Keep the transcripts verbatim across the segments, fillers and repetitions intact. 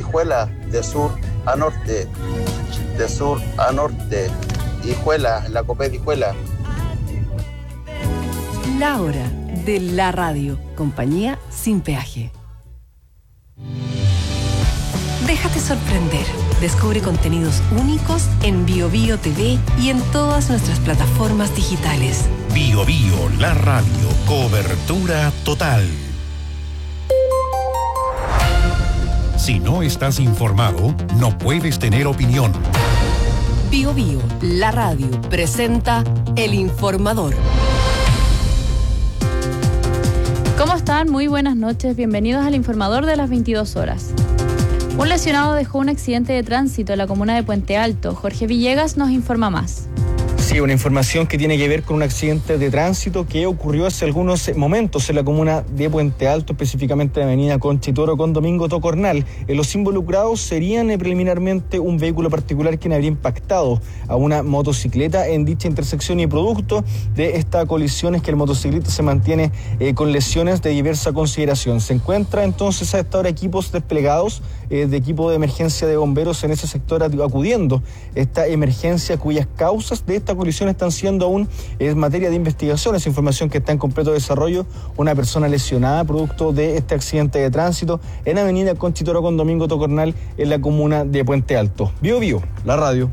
Hijuela, de sur a norte, de sur a norte, Hijuela, la Copé de Hijuela. La hora de la radio, compañía sin peaje. Déjate sorprender. Descubre contenidos únicos en Bio Bio T V y en todas nuestras plataformas digitales. Bio Bio, la radio, cobertura total. Si no estás informado, no puedes tener opinión. Bio Bio, la radio, presenta El Informador. ¿Cómo están? Muy buenas noches. Bienvenidos al Informador de las veintidós horas. Un lesionado dejó un accidente de tránsito en la comuna de Puente Alto. Jorge Villegas nos informa más. Sí, una información que tiene que ver con un accidente de tránsito que ocurrió hace algunos momentos en la comuna de Puente Alto, específicamente en la avenida Conchitoro con Domingo Tocornal. Eh, los involucrados serían eh, preliminarmente un vehículo particular quien habría impactado a una motocicleta en dicha intersección, y producto de esta colisión es que el motociclista se mantiene eh, con lesiones de diversa consideración. Se encuentra entonces a esta hora equipos desplegados eh, de equipo de emergencia de bomberos en ese sector acudiendo esta emergencia, cuyas causas de esta colisión están siendo aún en materia de investigación. Esa información que está en completo desarrollo. Una persona lesionada producto de este accidente de tránsito en avenida Conchitoro con Domingo Tocornal en la comuna de Puente Alto. Bio Bio, la radio.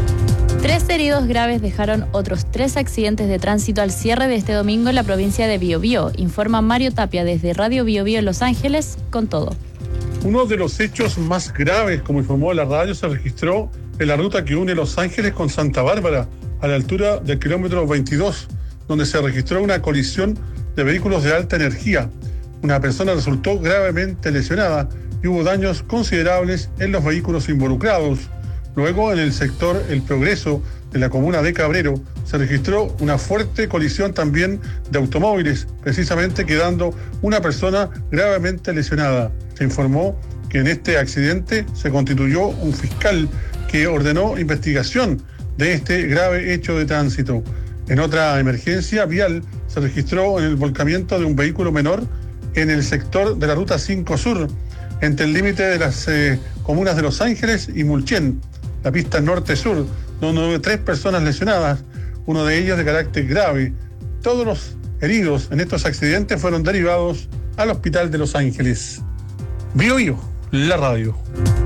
Tres heridos graves dejaron otros tres accidentes de tránsito al cierre de este domingo en la provincia de Biobío. Informa Mario Tapia desde Radio Biobío en Los Ángeles con todo. Uno de los hechos más graves, como informó la radio, se registró en la ruta que une Los Ángeles con Santa Bárbara, a la altura del kilómetro veintidós, donde se registró una colisión de vehículos de alta energía. Una persona resultó gravemente lesionada y hubo daños considerables en los vehículos involucrados. Luego, en el sector El Progreso de la comuna de Cabrero, se registró una fuerte colisión también de automóviles, precisamente quedando una persona gravemente lesionada. Se informó que en este accidente se constituyó un fiscal que ordenó investigación de este grave hecho de tránsito. En otra emergencia vial se registró en el volcamiento de un vehículo menor en el sector de la Ruta cinco Sur, entre el límite de las eh, comunas de Los Ángeles y Mulchen, la pista norte-sur, donde hubo tres personas lesionadas, uno de ellos de carácter grave. Todos los heridos en estos accidentes fueron derivados al hospital de Los Ángeles. Bio Bio, la radio.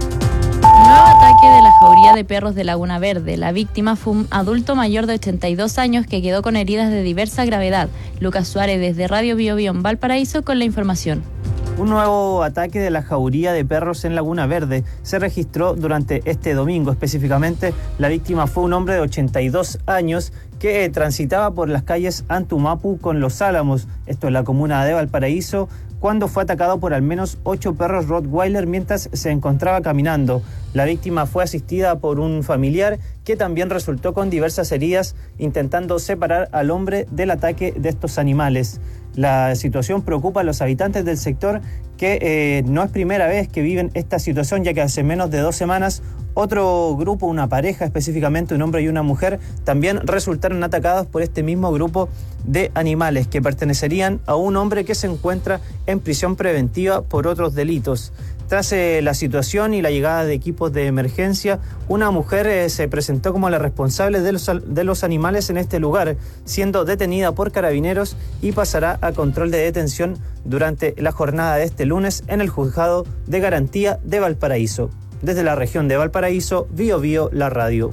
Nuevo ataque de la jauría de perros de Laguna Verde. La víctima fue un adulto mayor de ochenta y dos años que quedó con heridas de diversa gravedad. Lucas Suárez desde Radio Biobío en Valparaíso con la información. Un nuevo ataque de la jauría de perros en Laguna Verde se registró durante este domingo. Específicamente, la víctima fue un hombre de ochenta y dos años que transitaba por las calles Antumapu con Los Álamos, esto en la comuna de Valparaíso, cuando fue atacado por al menos ocho perros Rottweiler mientras se encontraba caminando. La víctima fue asistida por un familiar que también resultó con diversas heridas intentando separar al hombre del ataque de estos animales. La situación preocupa a los habitantes del sector, que eh, no es primera vez que viven esta situación, ya que hace menos de dos semanas otro grupo, una pareja específicamente, un hombre y una mujer, también resultaron atacados por este mismo grupo de animales que pertenecerían a un hombre que se encuentra en prisión preventiva por otros delitos. Tras eh, la situación y la llegada de equipos de emergencia, una mujer eh, se presentó como la responsable de los, de los animales en este lugar, siendo detenida por carabineros y pasará a control de detención durante la jornada de este lunes en el Juzgado de Garantía de Valparaíso. Desde la región de Valparaíso, Bio Bio, la radio.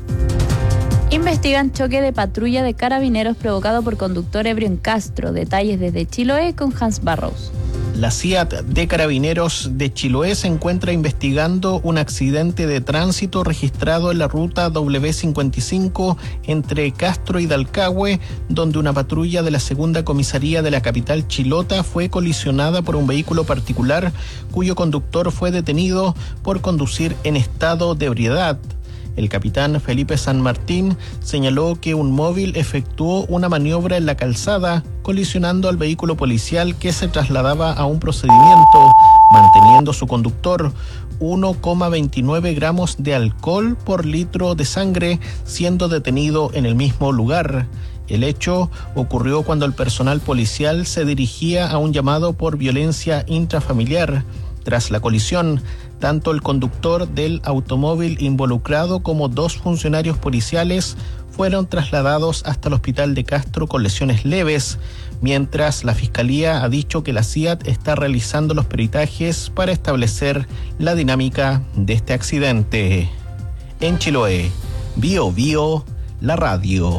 Investigan choque de patrulla de carabineros provocado por conductor ebrio en Castro. Detalles desde Chiloé con Hans Barrows. La C I A T de Carabineros de Chiloé se encuentra investigando un accidente de tránsito registrado en la ruta doble u cincuenta y cinco entre Castro y Dalcahue, donde una patrulla de la segunda comisaría de la capital chilota fue colisionada por un vehículo particular cuyo conductor fue detenido por conducir en estado de ebriedad. El capitán Felipe San Martín señaló que un móvil efectuó una maniobra en la calzada, colisionando al vehículo policial que se trasladaba a un procedimiento, manteniendo su conductor uno coma veintinueve gramos de alcohol por litro de sangre, siendo detenido en el mismo lugar. El hecho ocurrió cuando el personal policial se dirigía a un llamado por violencia intrafamiliar. Tras la colisión, tanto el conductor del automóvil involucrado como dos funcionarios policiales fueron trasladados hasta el hospital de Castro con lesiones leves, mientras la Fiscalía ha dicho que la C I A T está realizando los peritajes para establecer la dinámica de este accidente. En Chiloé, Bio Bio, la radio.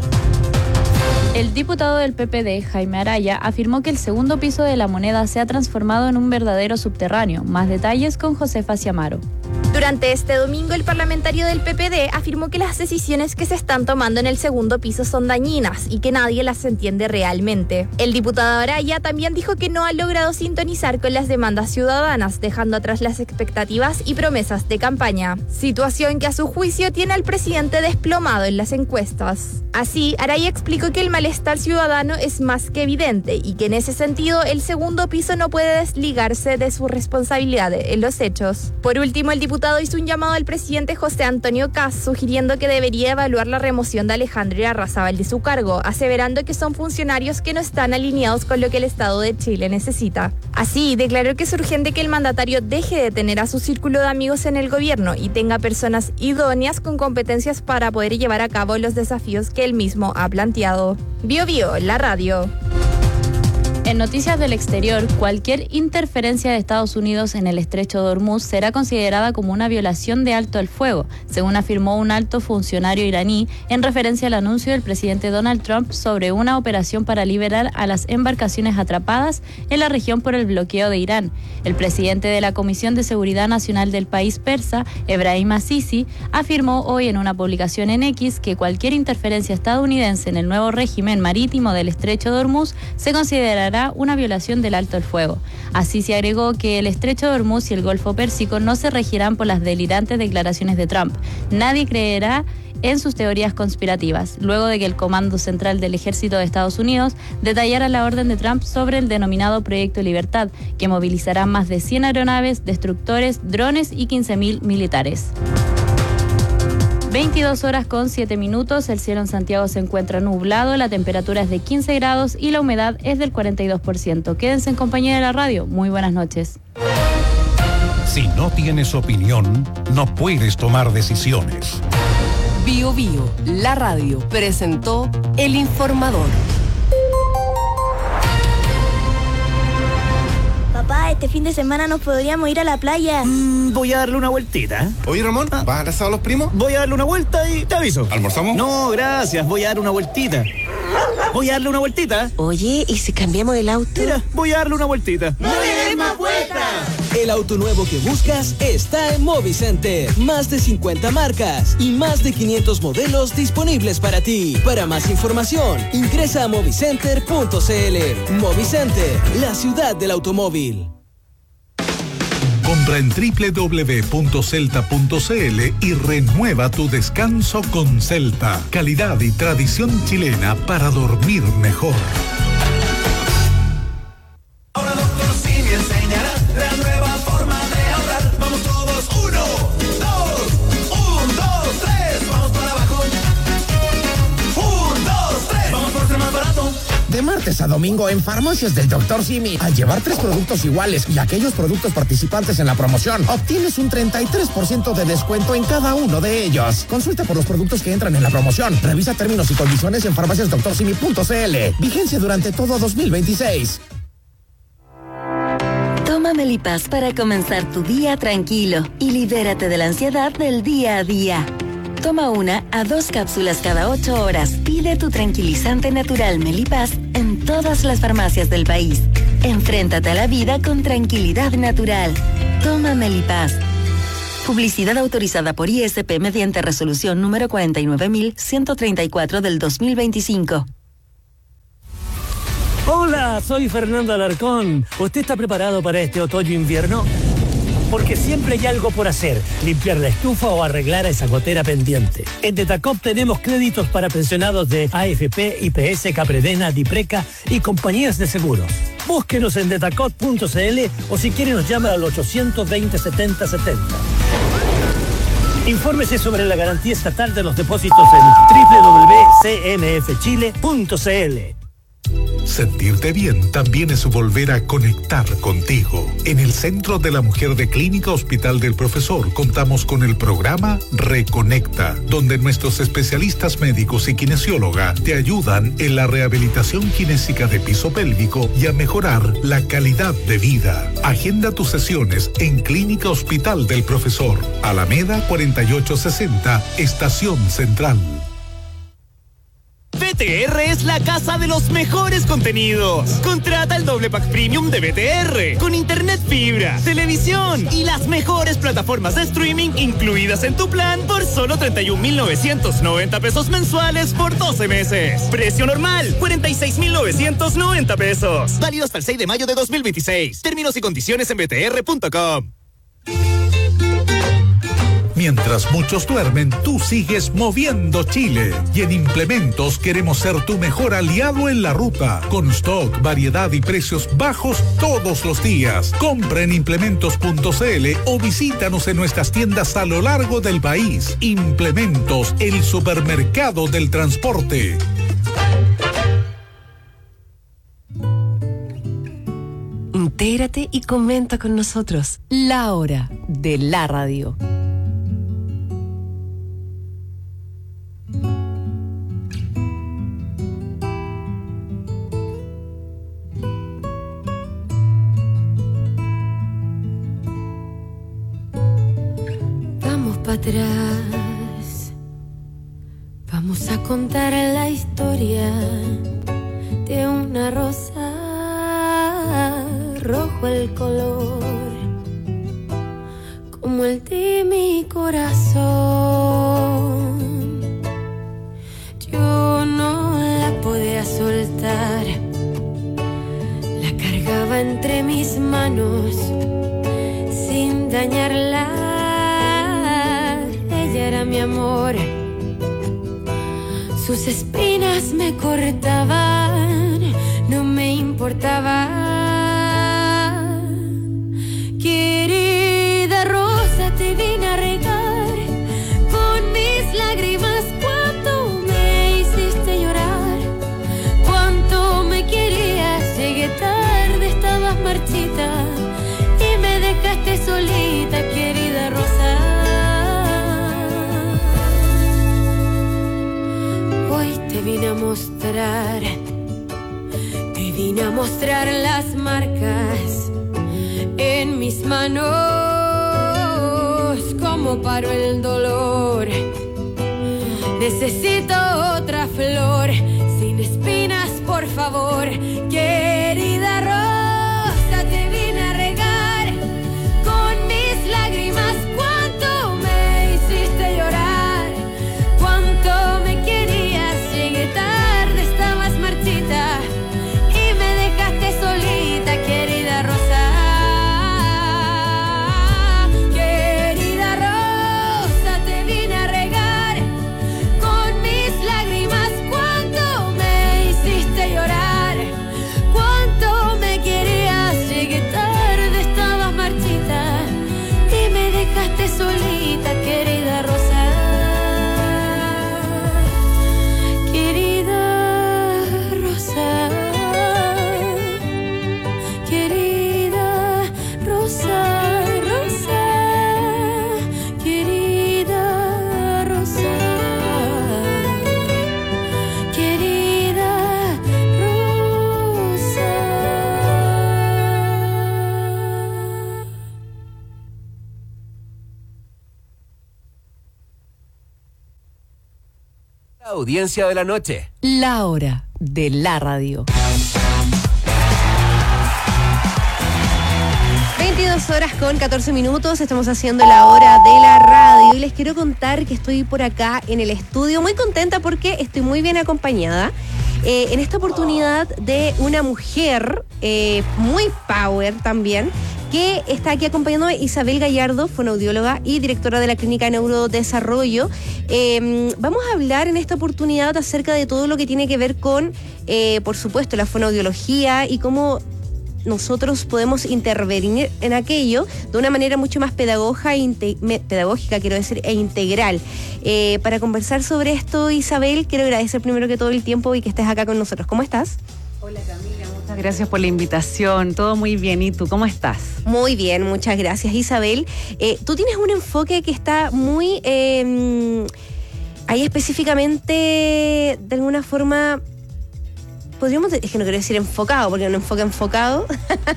El diputado del P P D, Jaime Araya, afirmó que el segundo piso de La Moneda se ha transformado en un verdadero subterráneo. Más detalles con Josefa Ciamaro. Durante este domingo, el parlamentario del P P D afirmó que las decisiones que se están tomando en el segundo piso son dañinas y que nadie las entiende realmente. El diputado Araya también dijo que no ha logrado sintonizar con las demandas ciudadanas, dejando atrás las expectativas y promesas de campaña. Situación que a su juicio tiene al presidente desplomado en las encuestas. Así, Araya explicó que el malestar ciudadano es más que evidente y que en ese sentido el segundo piso no puede desligarse de su responsabilidad en los hechos. Por último, el diputado hizo un llamado al presidente José Antonio Kast, sugiriendo que debería evaluar la remoción de Alejandro Irarrázaval de su cargo, aseverando que son funcionarios que no están alineados con lo que el Estado de Chile necesita. Así, declaró que es urgente que el mandatario deje de tener a su círculo de amigos en el gobierno y tenga personas idóneas con competencias para poder llevar a cabo los desafíos que él mismo ha planteado. Bio Bio, la radio. En noticias del exterior, cualquier interferencia de Estados Unidos en el estrecho de Hormuz será considerada como una violación de alto el fuego, según afirmó un alto funcionario iraní en referencia al anuncio del presidente Donald Trump sobre una operación para liberar a las embarcaciones atrapadas en la región por el bloqueo de Irán. El presidente de la Comisión de Seguridad Nacional del país persa, Ebrahim Assisi, afirmó hoy en una publicación en X que cualquier interferencia estadounidense en el nuevo régimen marítimo del estrecho de Hormuz se considerará una violación del alto el fuego. Así se agregó que el estrecho de Hormuz y el Golfo Pérsico no se regirán por las delirantes declaraciones de Trump. Nadie creerá en sus teorías conspirativas, luego de que el Comando Central del Ejército de Estados Unidos detallara la orden de Trump sobre el denominado Proyecto Libertad, que movilizará más de cien aeronaves, destructores, drones y quince mil militares. veintidós horas con siete minutos, el cielo en Santiago se encuentra nublado, la temperatura es de quince grados y la humedad es del cuarenta y dos por ciento. Quédense en compañía de la radio. Muy buenas noches. Si no tienes opinión, no puedes tomar decisiones. Bio Bio, la radio, presentó El Informador. Papá, este fin de semana nos podríamos ir a la playa. Mm, voy a darle una vueltita. Oye, Ramón, ¿vas a abrazar a los primos? Voy a darle una vuelta y te aviso. ¿Almorzamos? No, gracias, voy a dar una vueltita. Voy a darle una vueltita. Oye, ¿y si cambiamos el auto? Mira, voy a darle una vueltita. ¡No le des más vueltas! El auto nuevo que buscas está en Movicenter. Más de cincuenta marcas y más de quinientos modelos disponibles para ti. Para más información, ingresa a movicenter punto c l. Movicenter, la ciudad del automóvil. Compra en doble u doble u doble u punto celta punto c l y renueva tu descanso con Celta. Calidad y tradición chilena para dormir mejor. Ahora doctor Simi enseñará la nueva forma de ahorrar. Vamos todos, uno, dos, un, dos, tres, vamos para abajo. Un, dos, tres, vamos por ser más barato. De martes a domingo en Farmacias del doctor Simi, al llevar tres productos iguales y aquellos productos participantes en la promoción, obtienes un treinta y tres por ciento de descuento en cada uno de ellos. Consulta por los productos que entran en la promoción. Revisa términos y condiciones en farmacias doctor simi punto c l. Vigencia durante todo dos mil veintiséis. Toma Melipaz para comenzar tu día tranquilo y libérate de la ansiedad del día a día. Toma una a dos cápsulas cada ocho horas. Pide tu tranquilizante natural Melipaz en todas las farmacias del país. Enfréntate a la vida con tranquilidad natural. Toma Melipaz. Publicidad autorizada por I S P mediante resolución número cuarenta y nueve mil ciento treinta y cuatro del dos mil veinticinco. Hola, soy Fernando Alarcón. ¿Usted está preparado para este otoño-invierno? Porque siempre hay algo por hacer, limpiar la estufa o arreglar esa gotera pendiente. En Detacop tenemos créditos para pensionados de A F P, I P S, Capredena, Dipreca y compañías de seguros. Búsquenos en detacop punto c l o si quiere nos llama al ochocientos veinte setenta setenta. Infórmese sobre la garantía estatal de los depósitos en doble u doble u doble u punto c n f chile punto c l. Sentirte bien también es volver a conectar contigo. En el Centro de la Mujer de Clínica Hospital del Profesor contamos con el programa Reconecta, donde nuestros especialistas médicos y kinesióloga te ayudan en la rehabilitación kinésica de piso pélvico y a mejorar la calidad de vida. Agenda tus sesiones en Clínica Hospital del Profesor, Alameda cuarenta y ocho sesenta, Estación Central. B T R es la casa de los mejores contenidos. Contrata el doble pack premium de B T R con internet fibra, televisión y las mejores plataformas de streaming incluidas en tu plan por solo treinta y un mil novecientos noventa pesos mensuales por doce meses. Precio normal, cuarenta y seis mil novecientos noventa pesos. Válido hasta el seis de mayo de dos mil veintiséis. Términos y condiciones en b t r punto com. Mientras muchos duermen, tú sigues moviendo Chile. Y en Implementos queremos ser tu mejor aliado en la ruta. Con stock, variedad y precios bajos todos los días. Compra en implementos punto c l o visítanos en nuestras tiendas a lo largo del país. Implementos, el supermercado del transporte. Intégrate y comenta con nosotros. La hora de la radio. Atrás, vamos a contar la historia de una rosa, rojo el color, como el de mi corazón. Yo no la podía soltar, la cargaba entre mis manos sin dañarla. Era mi amor, sus espinas me cortaban, no me importaba. Querida rosa, te vine a regar con mis lágrimas cuando me hiciste llorar, cuánto me querías, llegué tarde, estabas marchita y me dejaste solita, querida rosa. Te vine a mostrar, te vine a mostrar las marcas en mis manos, como paro el dolor. Necesito otra flor, sin espinas, por favor. Querida rosa, te vine a regar con mis lágrimas, cuánto me hiciste llorar, cuánto me querías. Llegué tarde, estabas marchita y me dejaste solita, querida rosa. Querida rosa, te vine a regar con mis lágrimas, cuánto me hiciste llorar, cuánto me querías. Llegué tarde, estabas marchita y me dejaste solita, querida rosa. Audiencia de la noche. La hora de la radio. veintidós horas con catorce minutos, estamos haciendo la hora de la radio y les quiero contar que estoy por acá en el estudio muy contenta porque estoy muy bien acompañada. Eh, en esta oportunidad de una mujer eh, muy power también, que está aquí acompañándome, Isabel Gallardo, fonoaudióloga y directora de la Clínica Neurodesarrollo. Eh, vamos a hablar en esta oportunidad acerca de todo lo que tiene que ver con, eh, por supuesto, la fonoaudiología y cómo nosotros podemos intervenir en aquello de una manera mucho más pedagógica, inte- pedagógica quiero decir, e integral. Eh, para conversar sobre esto, Isabel, quiero agradecer primero que todo el tiempo y que estés acá con nosotros. ¿Cómo estás? Hola Camila, muchas gracias por la invitación. Todo muy bien. ¿Y tú cómo estás? Muy bien, muchas gracias Isabel. Eh, tú tienes un enfoque que está muy... Eh, ahí específicamente, de alguna forma... Podríamos, es que no quiero decir enfocado, porque un enfoque enfocado,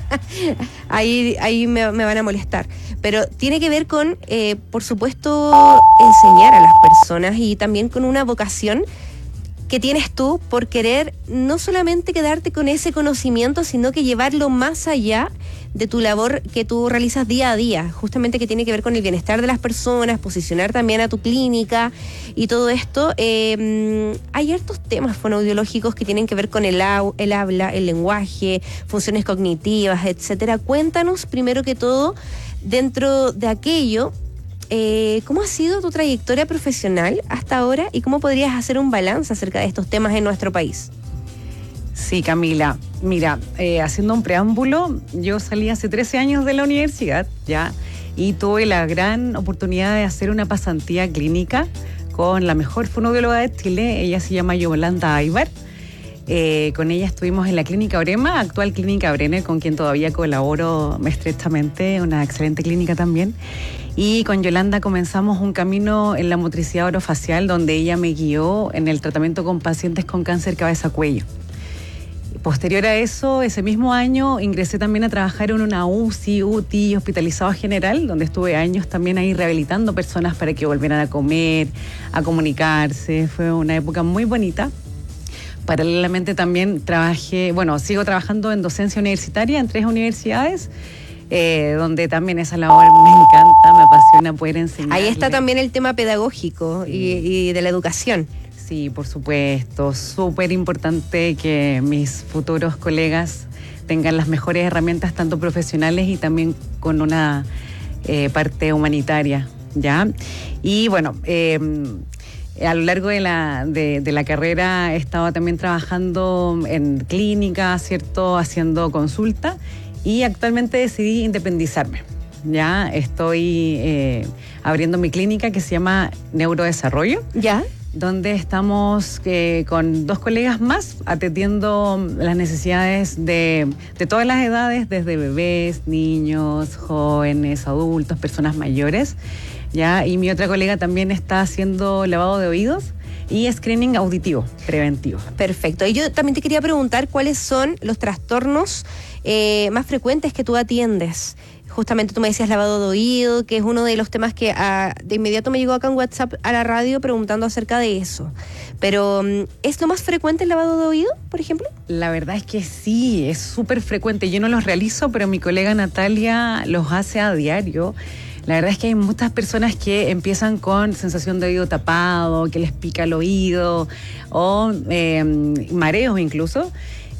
ahí, ahí me, me van a molestar. Pero tiene que ver con, eh, por supuesto, enseñar a las personas y también con una vocación que tienes tú por querer no solamente quedarte con ese conocimiento, sino que llevarlo más allá de tu labor que tú realizas día a día, justamente que tiene que ver con el bienestar de las personas, posicionar también a tu clínica y todo esto. Eh, hay hartos temas fonoaudiológicos que tienen que ver con el, au, el habla, el lenguaje, funciones cognitivas, etcétera. Cuéntanos, primero que todo, dentro de aquello, Eh, ¿cómo ha sido tu trayectoria profesional hasta ahora y cómo podrías hacer un balance acerca de estos temas en nuestro país? Sí, Camila. Mira, eh, haciendo un preámbulo, yo salí hace trece años de la universidad, ya, y tuve la gran oportunidad de hacer una pasantía clínica con la mejor fonoaudióloga de Chile. Ella se llama Yolanda Aybar. Eh, con ella estuvimos en la Clínica Orema, actual Clínica Brenner, con quien todavía colaboro estrechamente, una excelente clínica también. Y con Yolanda comenzamos un camino en la motricidad orofacial, donde ella me guió en el tratamiento con pacientes con cáncer cabeza-cuello. Posterior a eso, ese mismo año, ingresé también a trabajar en una U C I, U T I, hospitalizado general, donde estuve años también ahí rehabilitando personas para que volvieran a comer, a comunicarse. Fue una época muy bonita. Paralelamente también trabajé, bueno, sigo trabajando en docencia universitaria en tres universidades, eh, donde también esa labor me encanta, me apasiona poder enseñar. Ahí está también el tema pedagógico sí. y, y de la educación. Sí, por supuesto, súper importante que mis futuros colegas tengan las mejores herramientas, tanto profesionales y también con una eh, parte humanitaria, ¿ya? Y bueno, eh, a lo largo de la, de, de la carrera he estado también trabajando en clínica, ¿cierto? Haciendo consulta y actualmente decidí independizarme. Ya estoy eh, abriendo mi clínica que se llama Neurodesarrollo. ¿Ya? Donde estamos eh, con dos colegas más atendiendo las necesidades de, de todas las edades, desde bebés, niños, jóvenes, adultos, personas mayores. ¿Ya? Y mi otra colega también está haciendo lavado de oídos y screening auditivo preventivo. Perfecto. Y yo también te quería preguntar cuáles son los trastornos eh, más frecuentes que tú atiendes. Justamente tú me decías lavado de oído, que es uno de los temas que ah, de inmediato me llegó acá en WhatsApp a la radio preguntando acerca de eso. Pero, ¿es lo más frecuente el lavado de oído, por ejemplo? La verdad es que sí, es súper frecuente. Yo no los realizo, pero mi colega Natalia los hace a diario. La verdad es que hay muchas personas que empiezan con sensación de oído tapado, que les pica el oído, o eh, mareos incluso,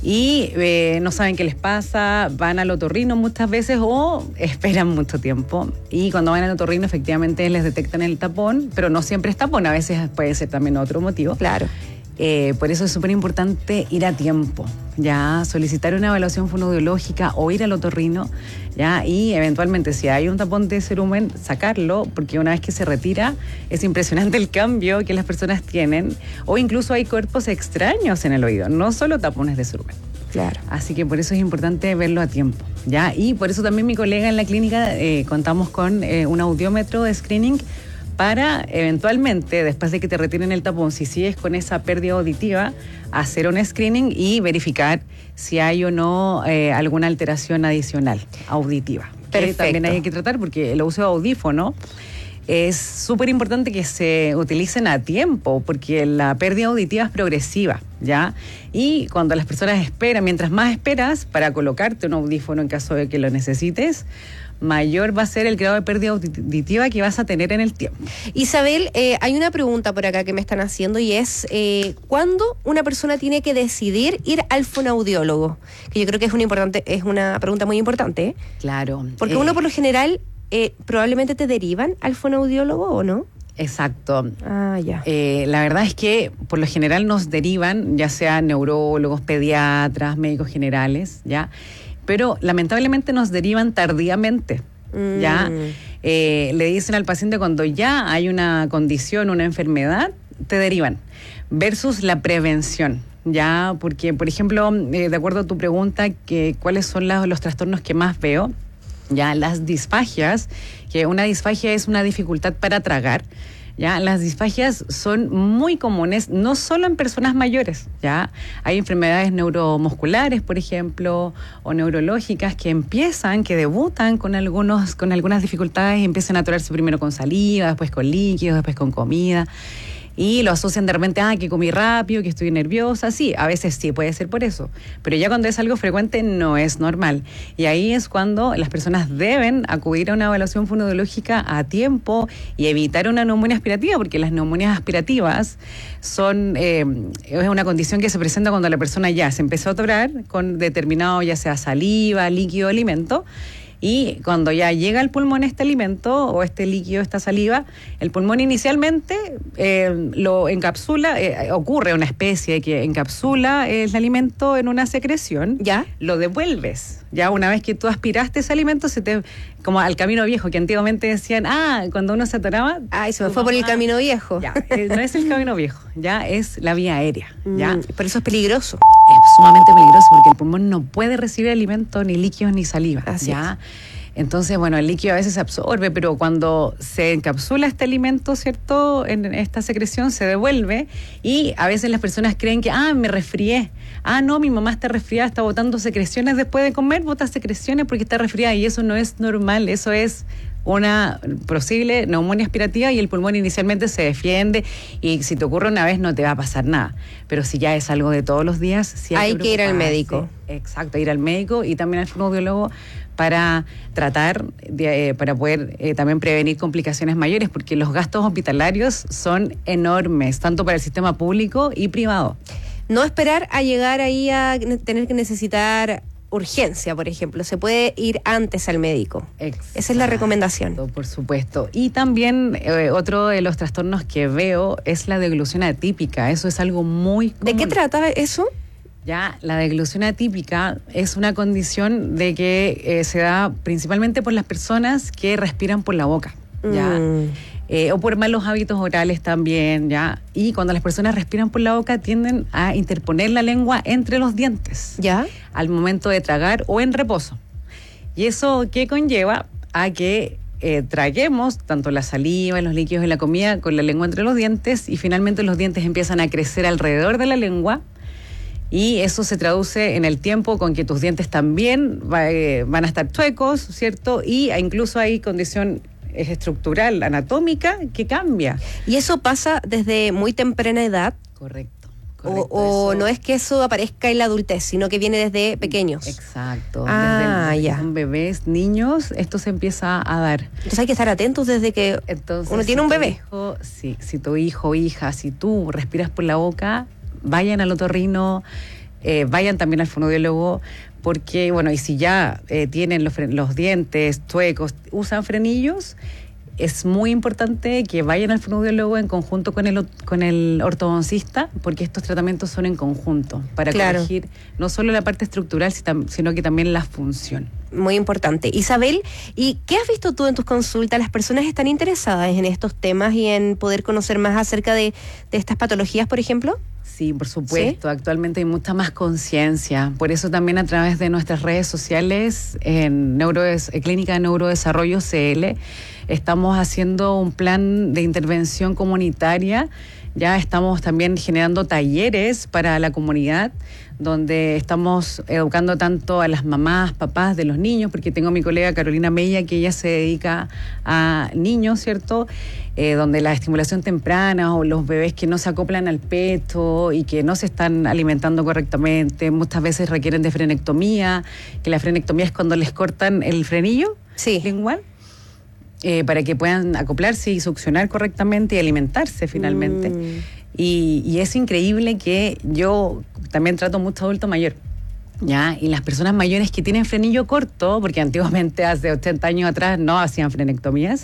y eh, no saben qué les pasa, van al otorrino muchas veces o esperan mucho tiempo. Y cuando van al otorrino efectivamente les detectan el tapón, pero no siempre es tapón, a veces puede ser también otro motivo. Claro. Eh, por eso es súper importante ir a tiempo, ya solicitar una evaluación fonoaudiológica o ir al otorrino, ya, y eventualmente si hay un tapón de cerumen, sacarlo, porque una vez que se retira es impresionante el cambio que las personas tienen, o incluso hay cuerpos extraños en el oído, no solo tapones de cerumen. Claro. Así que por eso es importante verlo a tiempo, ya, y por eso también mi colega en la clínica eh, contamos con eh, un audiómetro de screening para eventualmente, después de que te retiren el tapón, si sigues con esa pérdida auditiva, hacer un screening y verificar si hay o no eh, alguna alteración adicional auditiva. Perfecto. Que también hay que tratar porque el uso de audífono es súper importante que se utilicen a tiempo porque la pérdida auditiva es progresiva, ¿ya? Y cuando las personas esperan, mientras más esperas para colocarte un audífono en caso de que lo necesites, mayor va a ser el grado de pérdida auditiva que vas a tener en el tiempo. Isabel, eh, hay una pregunta por acá que me están haciendo y es eh, ¿cuándo una persona tiene que decidir ir al fonoaudiólogo? Que yo creo que es una importante, es una pregunta muy importante. ¿eh? Claro. Porque eh, uno por lo general eh, probablemente te derivan al fonoaudiólogo ¿o no? Exacto. Ah, ya. Eh, la verdad es que por lo general nos derivan, ya sea neurólogos, pediatras, médicos generales, ¿ya? Pero lamentablemente nos derivan tardíamente, mm. ¿ya? Eh, le dicen al paciente cuando ya hay una condición, una enfermedad, te derivan, versus la prevención, ya, porque, por ejemplo, eh, de acuerdo a tu pregunta, que cuáles son las- los trastornos que más veo, ya, las disfagias, que una disfagia es una dificultad para tragar. Ya, las disfagias son muy comunes, no solo en personas mayores, ya. Hay enfermedades neuromusculares, por ejemplo, o neurológicas que empiezan, que debutan con algunos, con algunas dificultades y empiezan a atorarse primero con saliva, después con líquidos, después con comida. Y lo asocian de repente, ah, que comí rápido, que estoy nerviosa. Sí, a veces sí puede ser por eso. Pero ya cuando es algo frecuente no es normal. Y ahí es cuando las personas deben acudir a una evaluación fonoaudiológica a tiempo y evitar una neumonía aspirativa, porque las neumonías aspirativas son eh, es una condición que se presenta cuando la persona ya se empezó a atorar con determinado, ya sea saliva, líquido, alimento. Y cuando ya llega al pulmón este alimento o este líquido, esta saliva, el pulmón inicialmente eh, lo encapsula, eh, ocurre una especie que encapsula el alimento en una secreción, ¿ya? Lo devuelves. Ya una vez que tú aspiraste ese alimento, se te, como al camino viejo, que antiguamente decían, ah, cuando uno se atoraba... Ay, se me fue por el camino viejo. Ya, eh, no es el camino viejo, ya es la vía aérea, ya. Mm, pero eso es peligroso. Es sumamente peligroso porque el pulmón no puede recibir alimento, ni líquidos, ni saliva. Así ¿ya? Entonces, bueno, el líquido a veces se absorbe, pero cuando se encapsula este alimento, ¿cierto? En esta secreción se devuelve y a veces las personas creen que, ah, me resfrié. Ah, no, mi mamá está resfriada, está botando secreciones después de comer, bota secreciones porque está resfriada y eso no es normal, eso es una posible neumonía aspirativa y el pulmón inicialmente se defiende y si te ocurre una vez no te va a pasar nada. Pero si ya es algo de todos los días, sí hay, hay que, que ir al médico. Exacto, ir al médico y también al fonoaudiólogo para tratar, de, eh, para poder eh, también prevenir complicaciones mayores, porque los gastos hospitalarios son enormes, tanto para el sistema público y privado. No esperar a llegar ahí a tener que necesitar urgencia, por ejemplo. Se puede ir antes al médico. Exacto. Esa es la recomendación. Por supuesto. Y también eh, otro de los trastornos que veo es la deglución atípica. Eso es algo muy común. ¿De qué trata eso? Ya, la deglución atípica es una condición de que eh, se da principalmente por las personas que respiran por la boca, ¿ya? Mm. Eh, o por malos hábitos orales también, ¿ya? Y cuando las personas respiran por la boca tienden a interponer la lengua entre los dientes, ¿ya? Al momento de tragar o en reposo. Y eso que conlleva a que eh, traguemos tanto la saliva, los líquidos y la comida con la lengua entre los dientes y finalmente los dientes empiezan a crecer alrededor de la lengua. Y eso se traduce en el tiempo con que tus dientes también va, eh, van a estar chuecos, ¿cierto? Y incluso hay condición estructural, anatómica, que cambia. ¿Y eso pasa desde muy temprana edad? Correcto. Correcto, o, o no es que eso aparezca en la adultez, sino que viene desde pequeños. Exacto. Ah, desde, desde ya. que son bebés, niños, esto se empieza a dar. Entonces hay que estar atentos desde que Entonces, uno tiene si un tu bebé. Hijo, sí, si tu hijo o hija, si tú respiras por la boca, vayan al otorrino, eh, vayan también al fonoaudiólogo, porque, bueno, y si ya eh, tienen los, los dientes chuecos, usan frenillos, es muy importante que vayan al fonoaudiólogo en conjunto con el, con el ortodoncista, porque estos tratamientos son en conjunto, para claro. corregir no solo la parte estructural, sino que también la función. Muy importante. Isabel, ¿y qué has visto tú en tus consultas? ¿Las personas están interesadas en estos temas y en poder conocer más acerca de, de estas patologías, por ejemplo? Sí, por supuesto. ¿Sí? Actualmente hay mucha más conciencia. Por eso también a través de nuestras redes sociales, en Neurodes, Clínica de Neurodesarrollo C L, estamos haciendo un plan de intervención comunitaria. Ya estamos también generando talleres para la comunidad, donde estamos educando tanto a las mamás, papás de los niños, porque tengo a mi colega Carolina Mella, que ella se dedica a niños, ¿cierto? Eh, donde la estimulación temprana o los bebés que no se acoplan al pecho y que no se están alimentando correctamente, muchas veces requieren de frenectomía, que la frenectomía es cuando les cortan el frenillo sí. lingual. Eh, para que puedan acoplarse y succionar correctamente y alimentarse finalmente. Mm. Y, y es increíble que yo también trato mucho adulto mayor, ¿ya? Y las personas mayores que tienen frenillo corto, porque antiguamente hace ochenta años atrás no hacían frenectomías,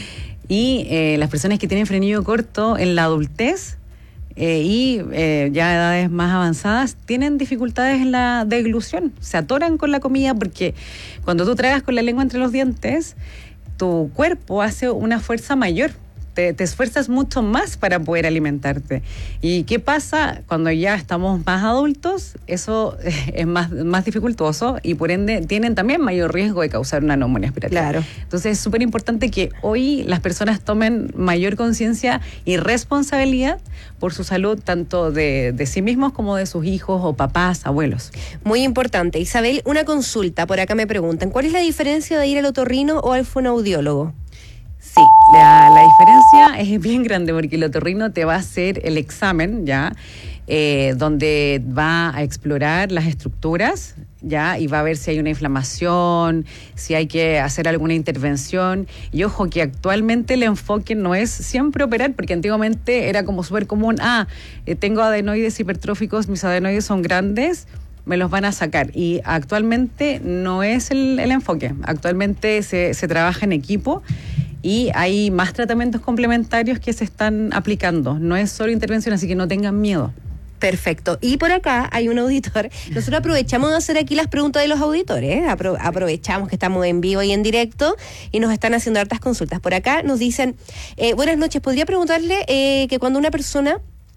y eh, las personas que tienen frenillo corto en la adultez eh, y eh, ya edades más avanzadas tienen dificultades en la deglución, se atoran con la comida porque cuando tú tragas con la lengua entre los dientes, tu cuerpo hace una fuerza mayor te, te esfuerzas mucho más para poder alimentarte. ¿Y qué pasa cuando ya estamos más adultos? Eso es más, más dificultoso y por ende tienen también mayor riesgo de causar una neumonía respiratoria. Claro. Entonces es súper importante que hoy las personas tomen mayor conciencia y responsabilidad por su salud, tanto de, de sí mismos como de sus hijos o papás, abuelos. Muy importante. Isabel, una consulta. Por acá me preguntan, ¿cuál es la diferencia de ir al otorrino o al fonoaudiólogo? Sí, la, la diferencia es bien grande porque el otorrino te va a hacer el examen, ¿ya? Eh, donde va a explorar las estructuras, ¿ya? Y va a ver si hay una inflamación, si hay que hacer alguna intervención. Y ojo que actualmente el enfoque no es siempre operar, porque antiguamente era como súper común, ah, eh, tengo adenoides hipertróficos, mis adenoides son grandes, me los van a sacar. Y actualmente no es el, el enfoque. Actualmente se, se trabaja en equipo y hay más tratamientos complementarios que se están aplicando. No es solo intervención, así que no tengan miedo. Perfecto. Y por acá hay un auditor. Nosotros aprovechamos de hacer aquí las preguntas de los auditores. ¿eh? Apro- aprovechamos que estamos en vivo y en directo y nos están haciendo hartas consultas. Por acá nos dicen, eh, buenas noches, ¿podría preguntarle eh, que cuando una persona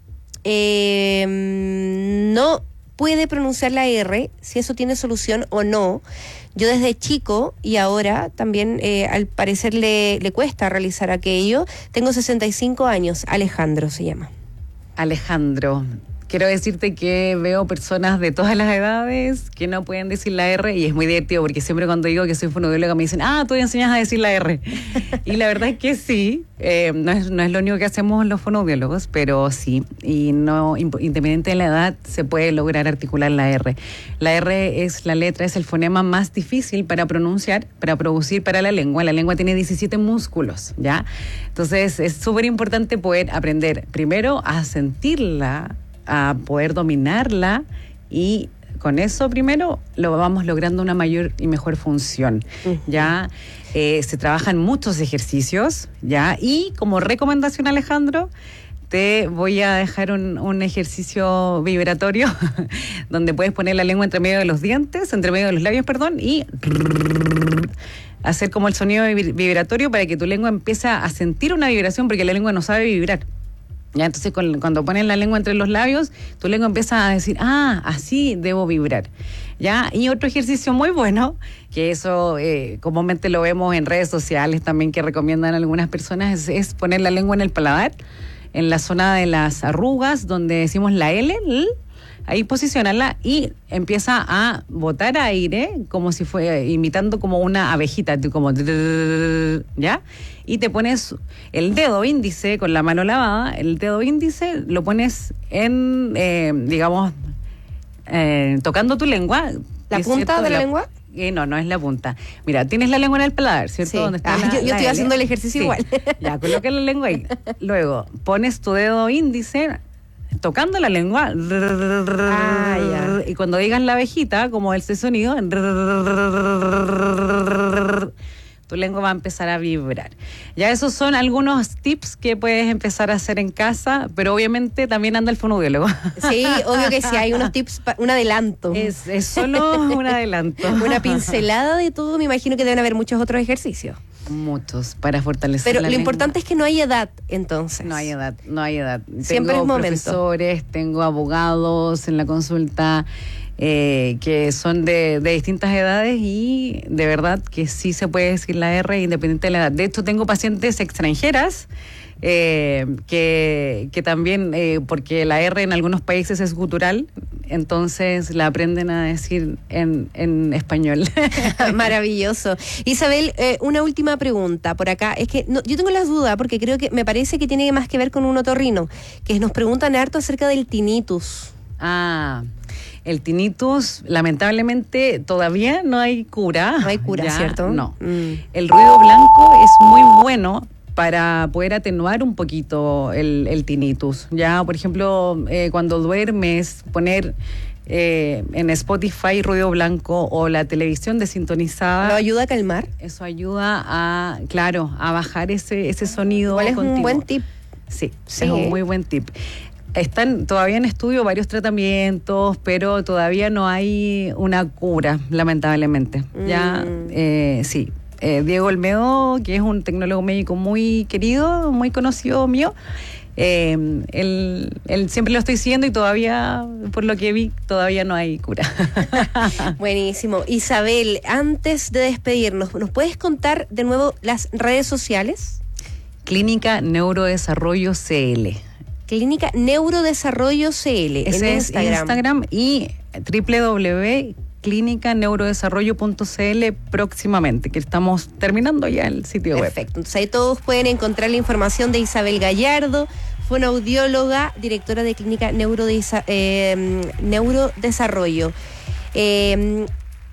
eh, no puede pronunciar la R, si eso tiene solución o no? Yo desde chico y ahora también eh, al parecer le, le cuesta realizar aquello. Tengo sesenta y cinco años, Alejandro se llama. Alejandro, quiero decirte que veo personas de todas las edades que no pueden decir la R y es muy divertido porque siempre cuando digo que soy fonoaudióloga me dicen, ah, tú enseñas a decir la R. Y la verdad es que sí, eh, no, es, no es lo único que hacemos los fonoaudiólogos, pero sí, y no independiente de la edad se puede lograr articular la R. La R es la letra, es el fonema más difícil para pronunciar, para producir para la lengua. La lengua tiene diecisiete músculos, ¿ya? Entonces es súper importante poder aprender primero a sentirla, a poder dominarla y con eso primero lo vamos logrando una mayor y mejor función. Uh-huh. Ya eh, se trabajan muchos ejercicios, ya, y como recomendación, Alejandro, te voy a dejar un, un ejercicio vibratorio donde puedes poner la lengua entre medio de los dientes, entre medio de los labios, perdón, y hacer como el sonido vibratorio para que tu lengua empiece a sentir una vibración, porque la lengua no sabe vibrar. Ya, entonces con, cuando pones la lengua entre los labios, tu lengua empieza a decir, ah, así debo vibrar. Ya, y otro ejercicio muy bueno, que eso eh, comúnmente lo vemos en redes sociales también que recomiendan algunas personas, es, es poner la lengua en el paladar, en la zona de las arrugas, donde decimos la L, L, ahí posicionarla y empieza a botar aire como si fuera imitando como una abejita, como ¿ya? Y te pones el dedo índice con la mano lavada, el dedo índice lo pones en, eh, digamos, eh, tocando tu lengua. ¿La punta de la, la lengua? Eh, no, no es la punta. Mira, tienes la lengua en el paladar, ¿cierto? Sí. Donde está ah, la, yo, yo la estoy L. haciendo el ejercicio sí. igual. Ya, coloca la lengua ahí. Luego, pones tu dedo índice tocando la lengua, ah, ya. Y cuando digas la abejita, como ese sonido, tu lengua va a empezar a vibrar. Ya esos son algunos tips que puedes empezar a hacer en casa, pero obviamente también anda el fonoaudiólogo. Sí, obvio que sí, hay unos tips, pa- un adelanto. Es, es solo un adelanto. Una pincelada de todo, me imagino que deben haber muchos otros ejercicios. Muchos, para fortalecer Pero la lo lengua. Importante es que no hay edad, entonces. No hay edad, no hay edad. Siempre tengo es momento. profesores, tengo abogados en la consulta eh, que son de, de distintas edades y de verdad que sí se puede decir la R independiente de la edad. De hecho, tengo pacientes extranjeras eh, que, que también, eh, porque la R en algunos países es gutural, entonces la aprenden a decir en, en español. Maravilloso. Isabel, eh, una última pregunta por acá. Es que no, yo tengo las dudas porque creo que me parece que tiene más que ver con un otorrino, que nos preguntan harto acerca del tinnitus. Ah, el tinnitus, lamentablemente, todavía no hay cura. No hay cura, ya, ¿cierto? No. Mm. El ruido blanco es muy bueno para poder atenuar un poquito el, el tinnitus. Ya, por ejemplo, eh, cuando duermes, poner eh, en Spotify ruido blanco o la televisión desintonizada. ¿Lo ayuda a calmar? Eso ayuda a, claro, a bajar ese, ese sonido. ¿Cuál es continuo. un buen tip? Sí, Sí. es un muy buen tip. Están todavía en estudio varios tratamientos, pero todavía no hay una cura, lamentablemente. Mm. Ya, eh, sí. eh, Diego Olmedo, que es un tecnólogo médico muy querido, muy conocido mío. Eh, él, él siempre lo estoy siguiendo y todavía, por lo que vi, todavía no hay cura. Buenísimo. Isabel, antes de despedirnos, ¿nos puedes contar de nuevo las redes sociales? Clínica Neurodesarrollo C L. Clínica Neurodesarrollo C L. Ese en es Instagram. Instagram y doble u doble u doble u punto clínica neurodesarrollo punto c l próximamente, que estamos terminando ya el sitio web. Perfecto. Entonces ahí todos pueden encontrar la información de Isabel Gallardo, fonoaudióloga, directora de Clínica Neurodesa- eh, Neurodesarrollo. Eh,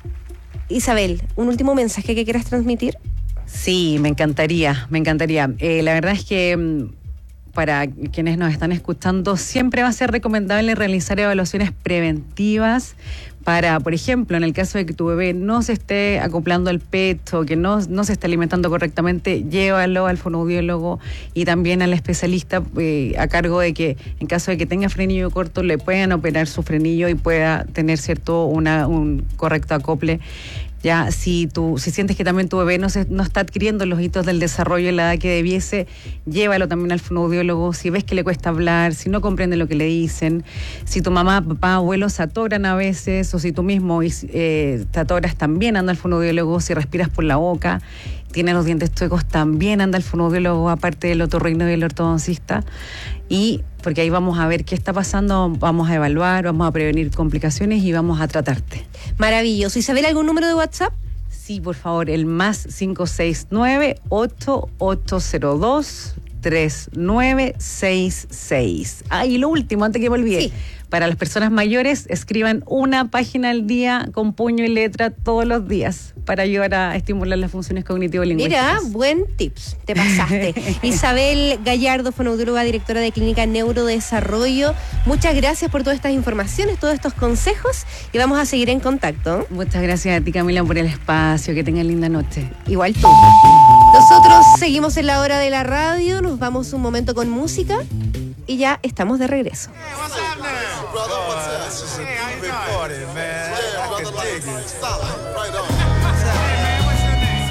Isabel, ¿un último mensaje que quieras transmitir? Sí, me encantaría, me encantaría. Eh, la verdad es que para quienes nos están escuchando, siempre va a ser recomendable realizar evaluaciones preventivas para, por ejemplo, en el caso de que tu bebé no se esté acoplando al pecho, que no, no se esté alimentando correctamente, llévalo al fonoaudiólogo y también al especialista eh, a cargo de que en caso de que tenga frenillo corto le puedan operar su frenillo y pueda tener cierto una, un correcto acople. Ya, si tú, si sientes que también tu bebé no se, no está adquiriendo los hitos del desarrollo en la edad que debiese, llévalo también al fonoaudiólogo. Si ves que le cuesta hablar, si no comprende lo que le dicen, si tu mamá, papá, abuelo se atoran a veces, o si tú mismo eh, te atoras, también anda al fonoaudiólogo. Si respiras por la boca, tienes los dientes chuecos, también anda al fonoaudiólogo, aparte del otorrino y el ortodoncista. Y porque ahí vamos a ver qué está pasando, vamos a evaluar, vamos a prevenir complicaciones y vamos a tratarte. Maravilloso. Isabel, ¿algún número de WhatsApp? Sí, por favor, el más cinco seis nueve, ocho ocho cero dos, tres nueve seis seis. Ah, y lo último, antes que me olvide. Sí. Para las personas mayores, escriban una página al día con puño y letra todos los días para ayudar a estimular las funciones cognitivo-lingüísticas. Mira, buen tips, te pasaste. Isabel Gallardo, fonoaudióloga, directora de Clínica Neurodesarrollo, muchas gracias por todas estas informaciones, todos estos consejos y vamos a seguir en contacto. Muchas gracias a ti, Camila, por el espacio. Que tengan linda noche. Igual tú. Nosotros seguimos en la hora de la radio, nos vamos un momento con música y ya estamos de regreso. Brother, what's up? This is a hey, big party, man. Yeah, brother, I can dig it. Solid. Right on. Hey, man, what's your name?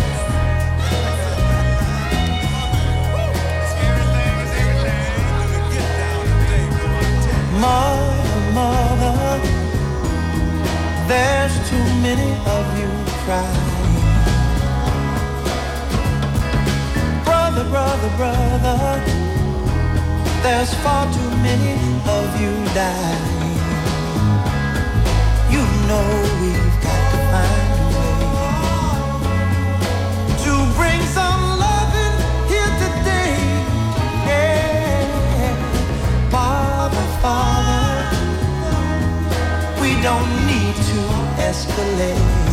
Mother, mother, there's too many of you crying. Brother, brother, brother, there's far too many of you dying. You know we've got to find a way to bring some loving here today. Yeah, Father, Father, we don't need to escalate.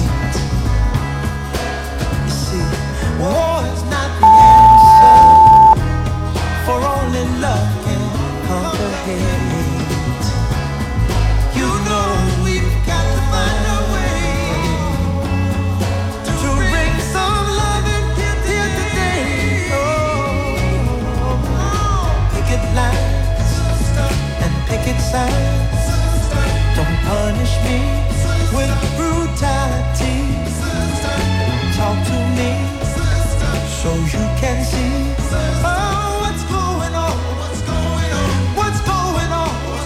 You see, war is not the answer, for only love can conquer hate. You know we've got to find a way to bring some love in here today. Oh, picket lines and picket signs don't punish me with brutality. Talk to me so you can see. Oh, what's going on? What's going on? What's going on?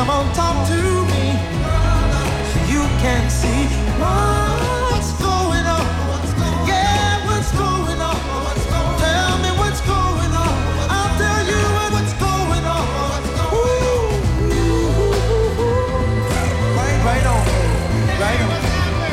Come on, talk to me. You can see what's going on. Yeah, what's going on? Tell me what's going on. I'll tell you what's going on. Ooh. Right on, right on.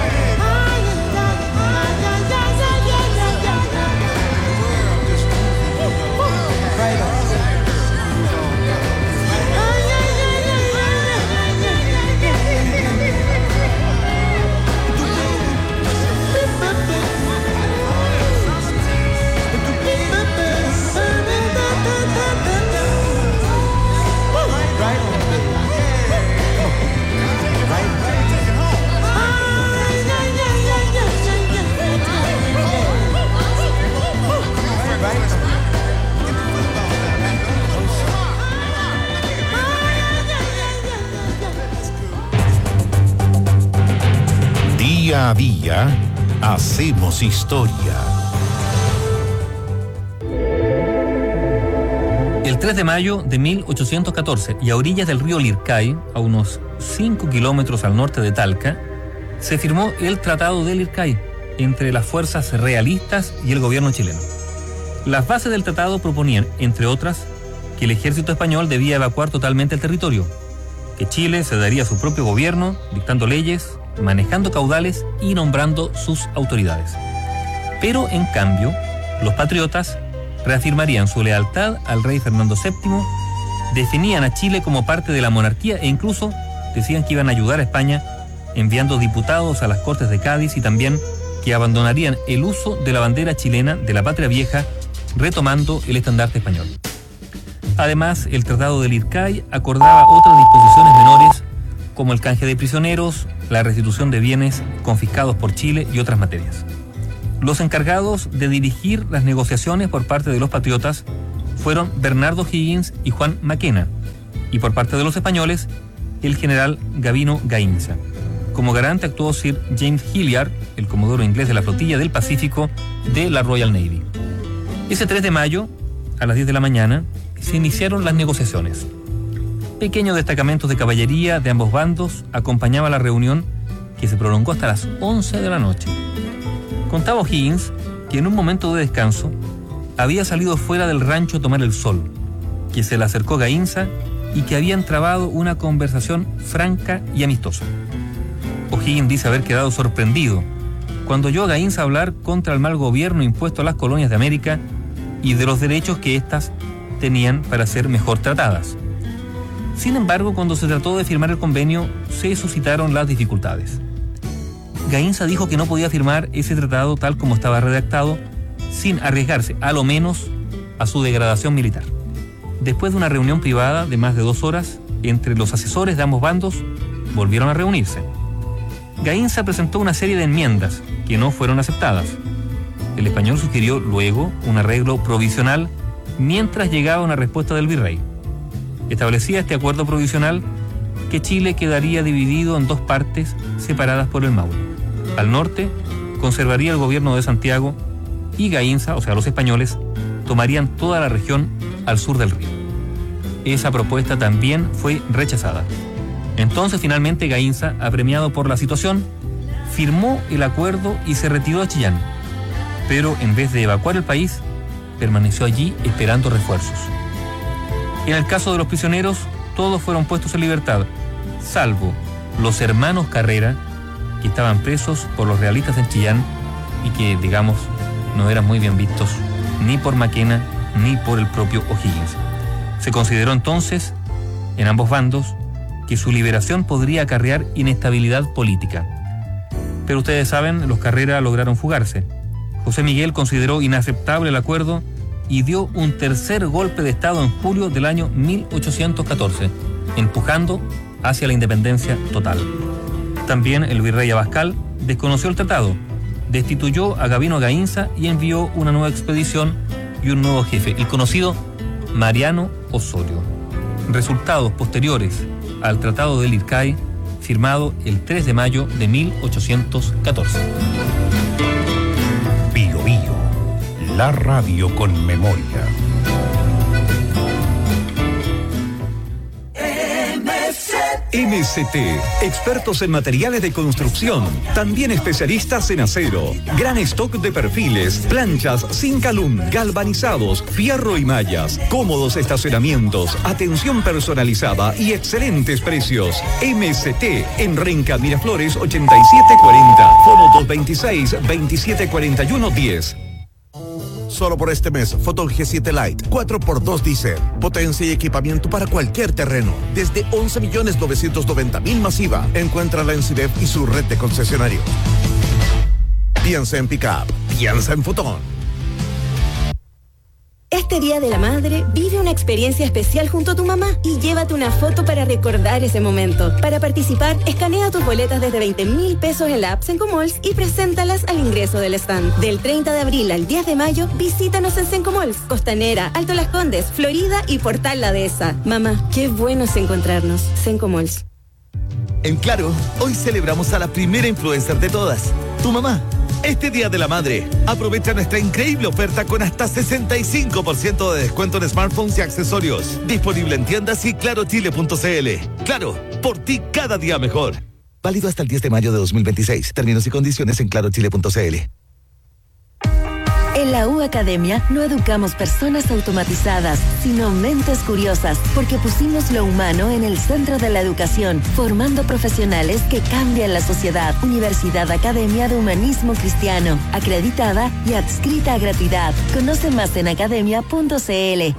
Día a día, hacemos historia. El tres de mayo de mil ochocientos catorce, y a orillas del río Lircay, a unos cinco kilómetros al norte de Talca, se firmó el Tratado de Lircay entre las fuerzas realistas y el gobierno chileno. Las bases del tratado proponían, entre otras, que el ejército español debía evacuar totalmente el territorio, que Chile se daría su propio gobierno, dictando leyes, manejando caudales y nombrando sus autoridades. Pero, en cambio, los patriotas reafirmarían su lealtad al rey Fernando séptimo, definían a Chile como parte de la monarquía e incluso decían que iban a ayudar a España enviando diputados a las Cortes de Cádiz y también que abandonarían el uso de la bandera chilena de la patria vieja, retomando el estandarte español. Además, el Tratado de Lircay acordaba otras disposiciones menores como el canje de prisioneros, la restitución de bienes confiscados por Chile y otras materias. Los encargados de dirigir las negociaciones por parte de los patriotas fueron Bernardo Higgins y Juan Maquena, y por parte de los españoles, el general Gavino Gainza. Como garante actuó Sir James Hilliard, el comodoro inglés de la flotilla del Pacífico de la Royal Navy. Ese tres de mayo, a las diez de la mañana, se iniciaron las negociaciones. Pequeños destacamentos de caballería de ambos bandos acompañaban la reunión, que se prolongó hasta las once de la noche. Contaba Higgins que en un momento de descanso había salido fuera del rancho a tomar el sol, que se le acercó Gainza y que habían trabado una conversación franca y amistosa. O'Higgins dice haber quedado sorprendido cuando oyó a Gainza hablar contra el mal gobierno impuesto a las colonias de América y de los derechos que éstas tenían para ser mejor tratadas. Sin embargo, cuando se trató de firmar el convenio, se suscitaron las dificultades. Gainza dijo que no podía firmar ese tratado tal como estaba redactado, sin arriesgarse, a lo menos, a su degradación militar. Después de una reunión privada de más de dos horas, entre los asesores de ambos bandos, volvieron a reunirse. Gainza presentó una serie de enmiendas que no fueron aceptadas. El español sugirió luego un arreglo provisional mientras llegaba una respuesta del virrey. Establecía este acuerdo provisional que Chile quedaría dividido en dos partes separadas por el Maule. Al norte conservaría el gobierno de Santiago y Gainza, o sea los españoles, tomarían toda la región al sur del río. Esa propuesta también fue rechazada. Entonces finalmente Gainza, apremiado por la situación, firmó el acuerdo y se retiró a Chillán. Pero en vez de evacuar el país, permaneció allí esperando refuerzos. En el caso de los prisioneros, todos fueron puestos en libertad, salvo los hermanos Carrera, que estaban presos por los realistas en Chillán y que, digamos, no eran muy bien vistos ni por Maquena ni por el propio O'Higgins. Se consideró entonces, en ambos bandos, que su liberación podría acarrear inestabilidad política. Pero ustedes saben, los Carrera lograron fugarse. José Miguel consideró inaceptable el acuerdo y dio un tercer golpe de Estado en julio del año mil ochocientos catorce, empujando hacia la independencia total. También el virrey Abascal desconoció el tratado, destituyó a Gavino Gainza y envió una nueva expedición y un nuevo jefe, el conocido Mariano Osorio. Resultados posteriores al Tratado de Lircay, firmado el tres de mayo de mil ochocientos catorce. Bio Bio, la radio con memoria. M C M C T, expertos en materiales de construcción, también especialistas en acero, gran stock de perfiles, planchas, Zincalum, galvanizados, fierro y mallas, cómodos estacionamientos, atención personalizada y excelentes precios. M C T en Renca Miraflores ochenta y siete cuarenta, fono dos veintiséis, veintisiete cuarenta y uno diez. Solo por este mes, Fotón G siete Lite, cuatro por dos diésel. Potencia y equipamiento para cualquier terreno. Desde once millones novecientos noventa mil masiva. Encuéntrala en Cidep y su red de concesionarios. Piensa en Pickup. Piensa en Fotón. Este Día de la Madre, vive una experiencia especial junto a tu mamá y llévate una foto para recordar ese momento. Para participar, escanea tus boletas desde veinte mil pesos en la app Sencomalls y preséntalas al ingreso del stand. Del treinta de abril al diez de mayo, visítanos en Sencomalls, Costanera, Alto Las Condes, Florida y Portal La Dehesa. Mamá, qué bueno es encontrarnos. Sencomalls. En Claro, hoy celebramos a la primera influencer de todas, tu mamá. Este Día de la Madre, aprovecha nuestra increíble oferta con hasta sesenta y cinco por ciento de descuento en smartphones y accesorios. Disponible en tiendas y claro chile punto c l. Claro, por ti cada día mejor. Válido hasta el diez de mayo de dos mil veintiséis. Términos y condiciones en claro chile punto c l. En la U Academia no educamos personas automatizadas, sino mentes curiosas, porque pusimos lo humano en el centro de la educación, formando profesionales que cambian la sociedad. Universidad Academia de Humanismo Cristiano, acreditada y adscrita a gratuidad. Conoce más en academia punto c l.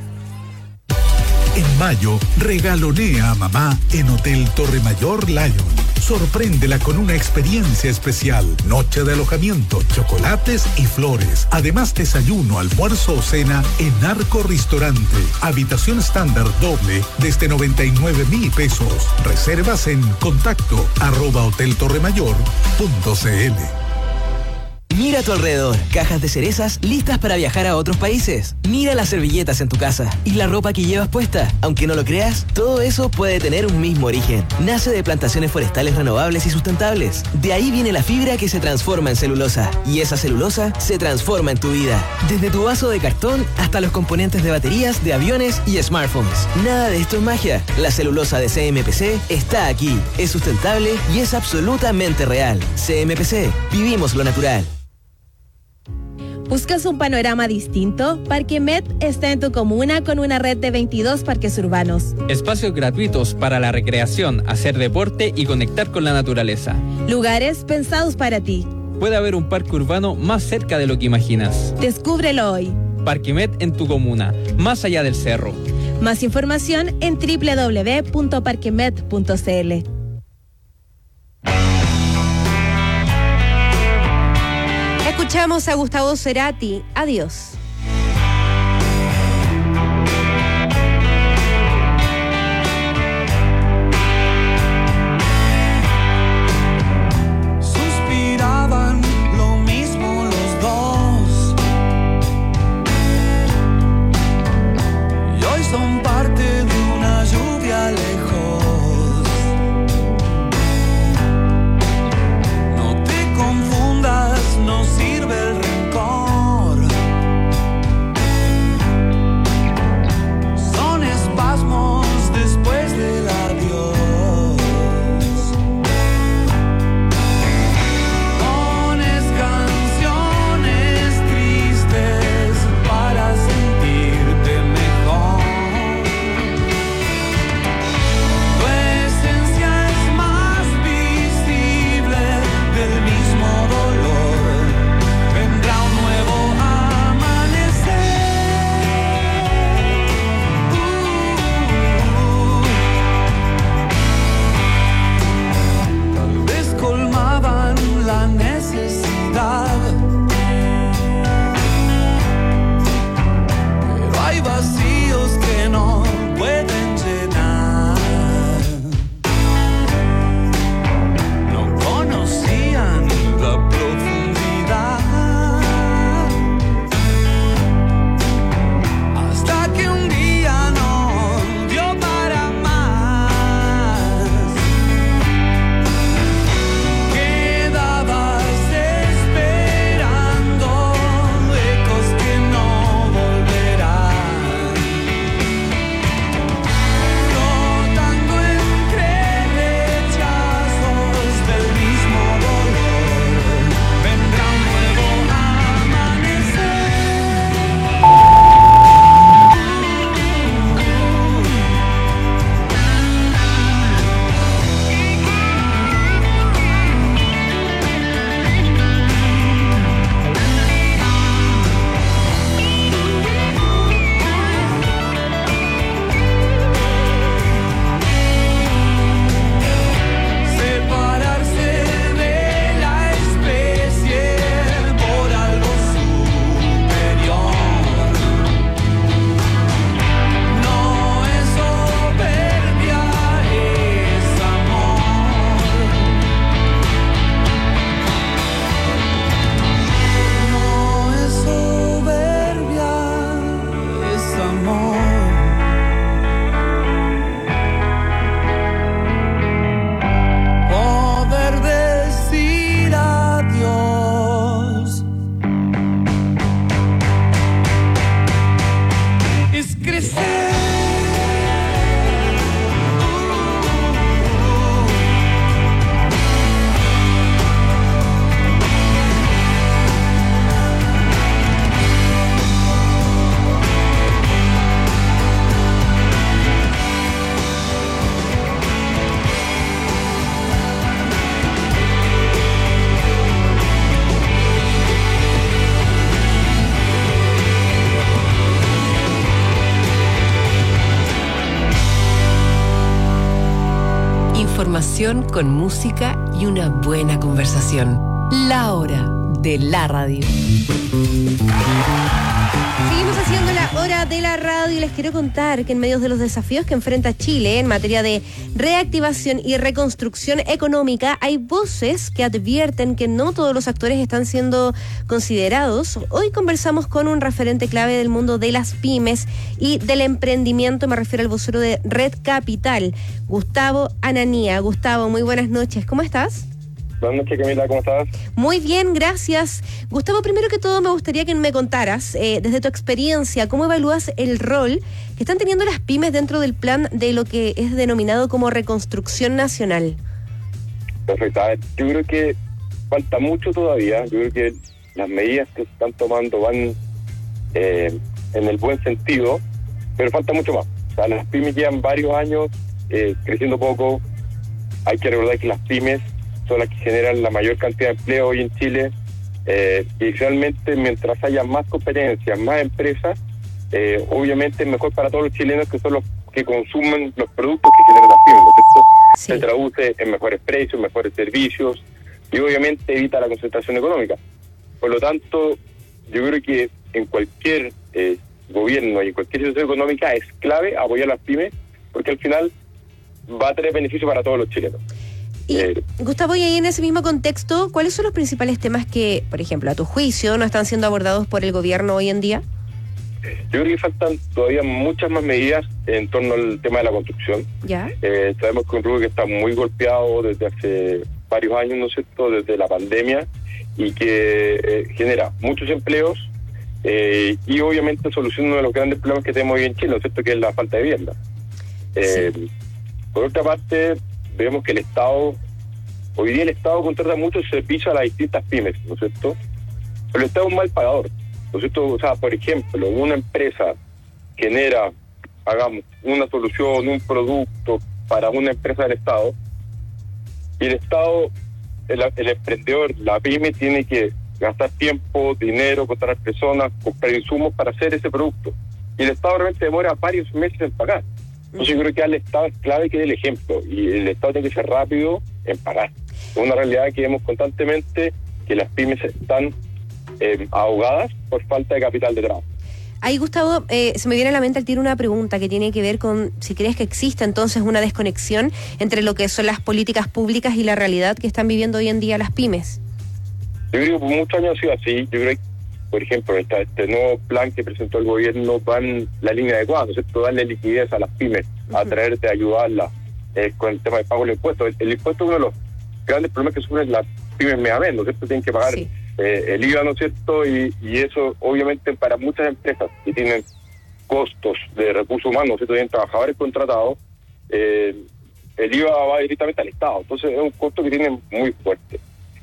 En mayo, regalonea a mamá en Hotel Torre Mayor Lion. Sorpréndela con una experiencia especial. Noche de alojamiento, chocolates y flores. Además, desayuno, almuerzo o cena en Arco Restaurante. Habitación estándar doble desde noventa y nueve mil pesos. Reservas en contacto arroba hoteltorremayor punto c l. Mira a tu alrededor, cajas de cerezas listas para viajar a otros países. Mira las servilletas en tu casa y la ropa que llevas puesta. Aunque no lo creas, todo eso puede tener un mismo origen. Nace de plantaciones forestales renovables y sustentables. De ahí viene la fibra que se transforma en celulosa. Y esa celulosa se transforma en tu vida. Desde tu vaso de cartón hasta los componentes de baterías, de aviones y smartphones. Nada de esto es magia. La celulosa de C M P C está aquí. Es sustentable y es absolutamente real. C M P C. Vivimos lo natural. ¿Buscas un panorama distinto? Parque Met está en tu comuna con una red de veintidós parques urbanos. Espacios gratuitos para la recreación, hacer deporte y conectar con la naturaleza. Lugares pensados para ti. Puede haber un parque urbano más cerca de lo que imaginas. Descúbrelo hoy. Parque Met en tu comuna, más allá del cerro. Más información en doble u doble u doble u punto parquemet punto c l. Escuchamos a Gustavo Cerati. Adiós. Suspiraban lo mismo los dos y hoy son parte de una lluvia lejos. No te confundas, no sirve el rencor. información con música y una buena conversación. La hora de la radio. Seguimos haciendo la hora de la radio y les quiero contar que en medio de los desafíos que enfrenta Chile en materia de reactivación y reconstrucción económica, hay voces que advierten que no todos los actores están siendo considerados. Hoy conversamos con un referente clave del mundo de las pymes y del emprendimiento, me refiero al vocero de Red Capital, Gustavo Ananía. Gustavo, muy buenas noches, ¿cómo estás? Buenas noches, Camila, ¿cómo estás? Muy bien, gracias. Gustavo, primero que todo me gustaría que me contaras, eh, desde tu experiencia, cómo evalúas el rol que están teniendo las pymes dentro del plan de lo que es denominado como reconstrucción nacional. Perfecto, a ver, yo creo que falta mucho todavía, yo creo que las medidas que se están tomando van eh, en el buen sentido, pero falta mucho más. O sea, las pymes llevan varios años eh, creciendo poco, hay que recordar que las pymes son las que generan la mayor cantidad de empleo hoy en Chile, eh, y finalmente mientras haya más competencias, más empresas, eh, obviamente es mejor para todos los chilenos, que son los que consumen los productos que generan las pymes, ¿no es cierto? Sí. Se traduce en mejores precios, mejores servicios y obviamente evita la concentración económica. Por lo tanto, yo creo que en cualquier eh, gobierno y en cualquier situación económica es clave apoyar a las pymes, porque al final va a tener beneficio para todos los chilenos. Y, eh, Gustavo, y ahí en ese mismo contexto, ¿cuáles son los principales temas que, por ejemplo, a tu juicio, no están siendo abordados por el gobierno hoy en día? Yo creo que faltan todavía muchas más medidas en torno al tema de la construcción. ¿Ya? Eh, sabemos que es un rubro que está muy golpeado desde hace varios años, ¿no es cierto?, desde la pandemia, y que eh, genera muchos empleos eh, y obviamente soluciona uno de los grandes problemas que tenemos hoy en Chile, ¿no es cierto?, que es la falta de vivienda. Eh, sí. Por otra parte, vemos que el Estado, hoy día el Estado contrata muchos servicios a las distintas pymes, ¿no es cierto? Pero el Estado es un mal pagador, ¿no es cierto? O sea, por ejemplo, una empresa genera, hagamos, una solución, un producto para una empresa del Estado, y el Estado, el, el emprendedor, la pyme, tiene que gastar tiempo, dinero, contratar personas, comprar insumos para hacer ese producto. Y el Estado realmente demora varios meses en pagar. Entonces yo creo que al Estado es clave que dé el ejemplo, y el Estado tiene que ser rápido en pagar. Es una realidad que vemos constantemente, que las pymes están eh, ahogadas por falta de capital de trabajo. Ahí, Gustavo, eh, se me viene a la mente al tiro una pregunta que tiene que ver con si crees que existe entonces una desconexión entre lo que son las políticas públicas y la realidad que están viviendo hoy en día las pymes. Yo creo que por muchos años ha sido así. Yo creo que, por ejemplo, esta, este nuevo plan que presentó el gobierno va en la línea adecuada, ¿no es cierto?, darle liquidez a las pymes, uh-huh. a traerte a ayudarlas eh, con el tema de pago del impuesto. El, el impuesto es uno de los grandes problemas que sufren las pymes mediamente, ¿no es cierto?, tienen que pagar sí. eh, el I V A, ¿no es cierto?, y, y eso obviamente para muchas empresas que tienen costos de recursos humanos, ¿no es cierto?, tienen trabajadores contratados, eh, el I V A va directamente al Estado, entonces es un costo que tienen muy fuerte.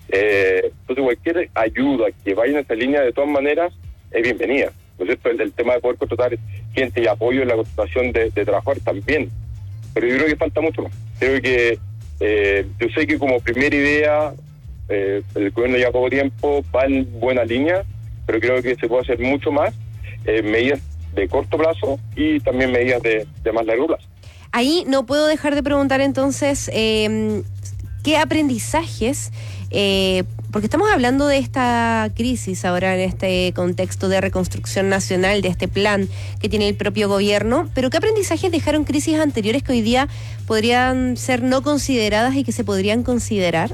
Eh, entonces cualquier ayuda que vaya en esa línea de todas maneras es bienvenida, ¿no es cierto? El, el tema de poder contratar gente y apoyo en la contratación de, de trabajadores también, pero yo creo que falta mucho más. Creo que eh, yo sé que como primera idea eh, el gobierno ya poco tiempo va en buena línea, pero creo que se puede hacer mucho más, eh, medidas de corto plazo y también medidas de, de más largo plazo. Ahí no puedo dejar de preguntar entonces eh, ¿qué aprendizajes? Eh, porque estamos hablando de esta crisis ahora en este contexto de reconstrucción nacional, de este plan que tiene el propio gobierno, pero ¿qué aprendizajes dejaron crisis anteriores que hoy día podrían ser no consideradas y que se podrían considerar?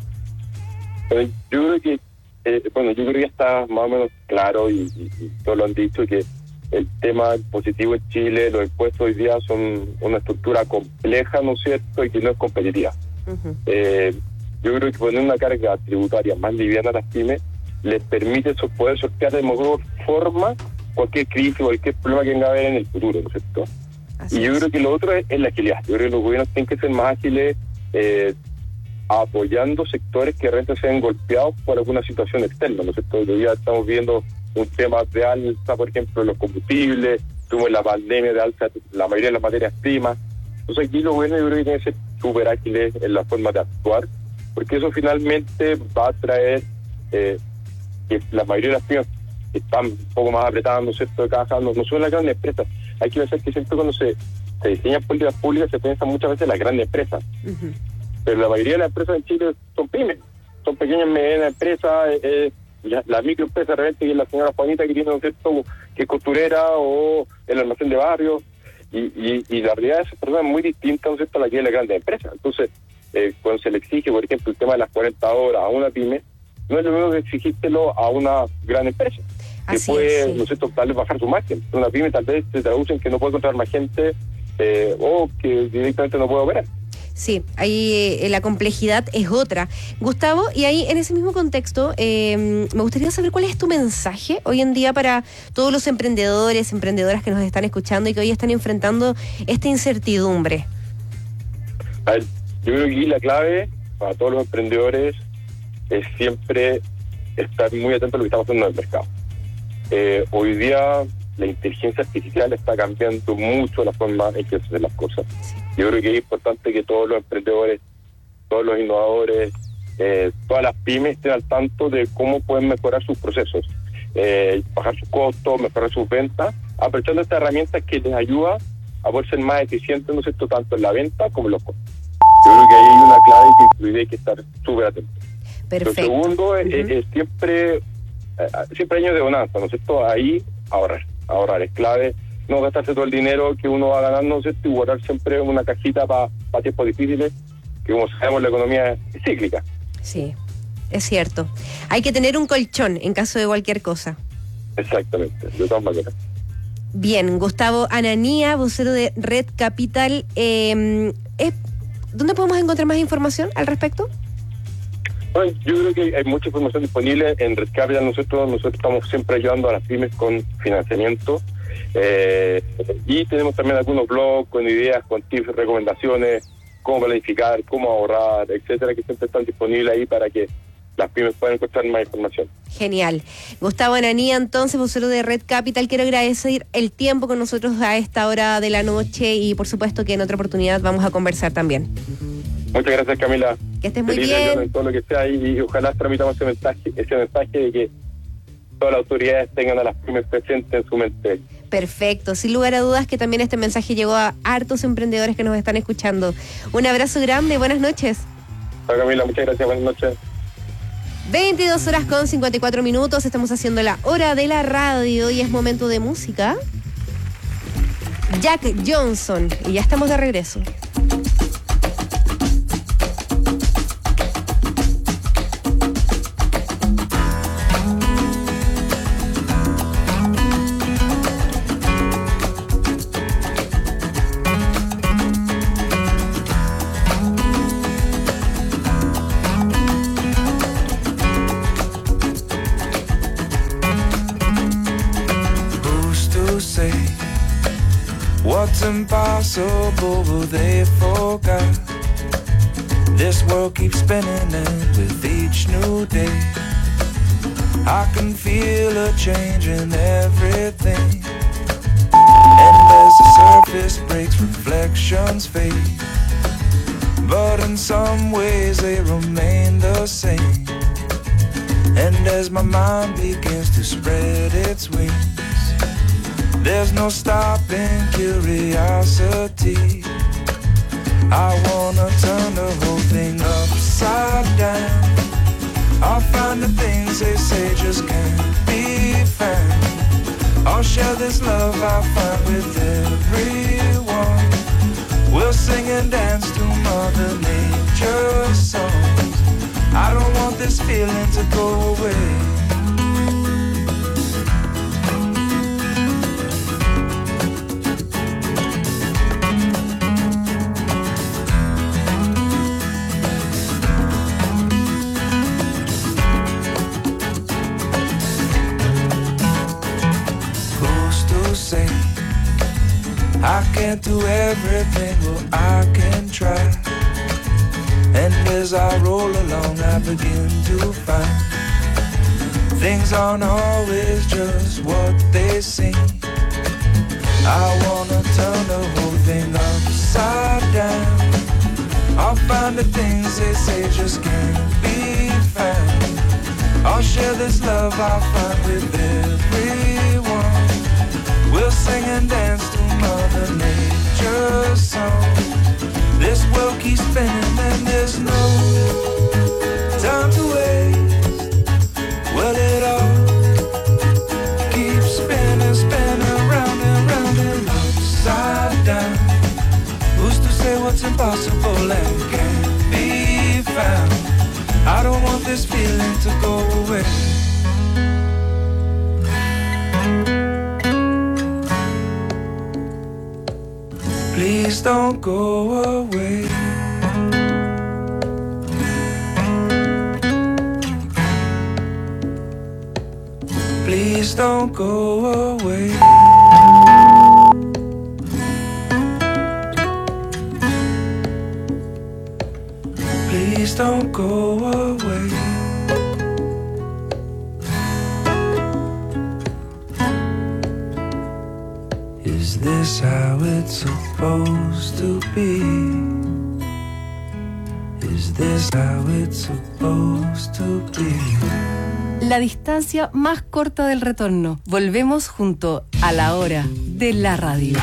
Yo creo que, eh, bueno, yo creo que ya está más o menos claro y, y, y todos lo han dicho, que el tema positivo en Chile, los impuestos hoy día son una estructura compleja, ¿no es cierto?, y que no es competitiva. Uh-huh. Eh, Yo creo que poner una carga tributaria más liviana a las pymes les permite poder sortear de mejor forma cualquier crisis, cualquier problema que venga a haber en el futuro, ¿no es cierto? Así y yo es. creo que lo otro es, es la agilidad. Yo creo que los gobiernos tienen que ser más ágiles eh, apoyando sectores que realmente sean golpeados por alguna situación externa, ¿no es cierto? Hoy día estamos viendo un tema de alza, por ejemplo, en los combustibles, tuvimos la pandemia de alza la mayoría de las materias primas. Entonces aquí los gobiernos yo creo que tienen que ser súper ágiles en la forma de actuar, porque eso finalmente va a traer eh, que la mayoría de las pymes están un poco más apretadas, ¿no es cierto?, de caja, no, no son las grandes empresas. Hay que pensar que siempre cuando se se diseñan políticas públicas, se piensan muchas veces en las grandes empresas. Uh-huh. Pero la mayoría de las empresas en Chile son pymes, son pequeñas y medianas empresas, eh, la, la microempresa realmente, que es la señora Juanita que tiene un cierto, que es costurera, o el almacén de barrio, y, y, y la realidad de esas personas es muy distinta, ¿no es cierto?, a la que es la grandes empresas. Entonces, eh, cuando se le exige, por ejemplo, el tema de las cuarenta horas a una pyme, no es lo mismo que exigírselo a una gran empresa, que Así puede, es, sí. ¿no es cierto?, tal vez bajar su margen. Una pyme tal vez se traduce en que no puede encontrar más gente, eh, o que directamente no puede operar. Sí, ahí eh, la complejidad es otra. Gustavo, y ahí en ese mismo contexto, eh, me gustaría saber cuál es tu mensaje hoy en día para todos los emprendedores, emprendedoras que nos están escuchando y que hoy están enfrentando esta incertidumbre. A ver, yo creo que aquí la clave para todos los emprendedores es siempre estar muy atento a lo que está pasando en el mercado. Eh, hoy día la inteligencia artificial está cambiando mucho la forma en que se hacen las cosas. Yo creo que es importante que todos los emprendedores, todos los innovadores, eh, todas las pymes estén al tanto de cómo pueden mejorar sus procesos, eh, bajar sus costos, mejorar sus ventas, aprovechando estas herramientas que les ayuda a poder ser más eficientes, ¿no es cierto?, tanto en la venta como en los costos. Yo creo que ahí hay una clave que hay que estar súper atentos. Perfecto. Lo segundo es, Uh-huh. es siempre, eh, siempre años de bonanza, ¿no es cierto? Ahí ahorrar, ahorrar es clave. No gastarse todo el dinero que uno va ganando, ¿no es cierto?, y guardar siempre una cajita para pa tiempos difíciles, que como sabemos la economía es cíclica. Sí, es cierto. Hay que tener un colchón en caso de cualquier cosa. Exactamente, de todas maneras. Bien, Gustavo Ananía, vocero de Red Capital. Eh, eh, ¿Dónde podemos encontrar más información al respecto? Bueno, yo creo que hay mucha información disponible en Red Capital. Nosotros, nosotros estamos siempre ayudando a las pymes con financiamiento. Eh, y tenemos también algunos blogs con ideas, con tips, recomendaciones, cómo planificar, cómo ahorrar, etcétera, que siempre están disponibles ahí para que las pymes puedan encontrar más información. Genial. Gustavo Ananía, entonces, vocero de Red Capital, quiero agradecer el tiempo con nosotros a esta hora de la noche y por supuesto que en otra oportunidad vamos a conversar también. Muchas gracias, Camila. Que estés muy Feliz bien. año en todo lo que sea, y, y ojalá tramitamos ese mensaje, ese mensaje de que todas las autoridades tengan a las pymes presentes en su mente. Perfecto, sin lugar a dudas que también este mensaje llegó a hartos emprendedores que nos están escuchando. Un abrazo grande, buenas noches. Chao, Camila, muchas gracias, buenas noches. veintidós horas con cincuenta y cuatro minutos, estamos haciendo la hora de la radio y es momento de música. Jack Johnson, y ya estamos de regreso. What's impossible will they forget? This world keeps spinning and with each new day I can feel a change in everything. And as the surface breaks, reflections fade, but in some ways they remain the same. And as my mind begins to spread its wings, there's no stopping curiosity. I wanna turn the whole thing upside down. I'll find the things they say just can't be found. I'll share this love I find with everyone. We'll sing and dance to Mother Nature's songs. I don't want this feeling to go away. I can't do everything, well I can try. And as I roll along I begin to find things aren't always just what they seem. I wanna turn the whole thing upside down. I'll find the things they say just can't be found. I'll share this love I find with everyone. We'll sing and dance to Mother Nature. future song. This world keeps spinning and there's no time to waste. Well, it all keeps spinning, spinning round and round and upside down. Who's to say what's impossible and can't be found? I don't want this feeling to go away. Please don't go away. Please don't go away. Please don't go away. Is this how it's supposed to be? Is this how it's supposed to be? La distancia más corta del retorno. Volvemos junto a la hora de la radio.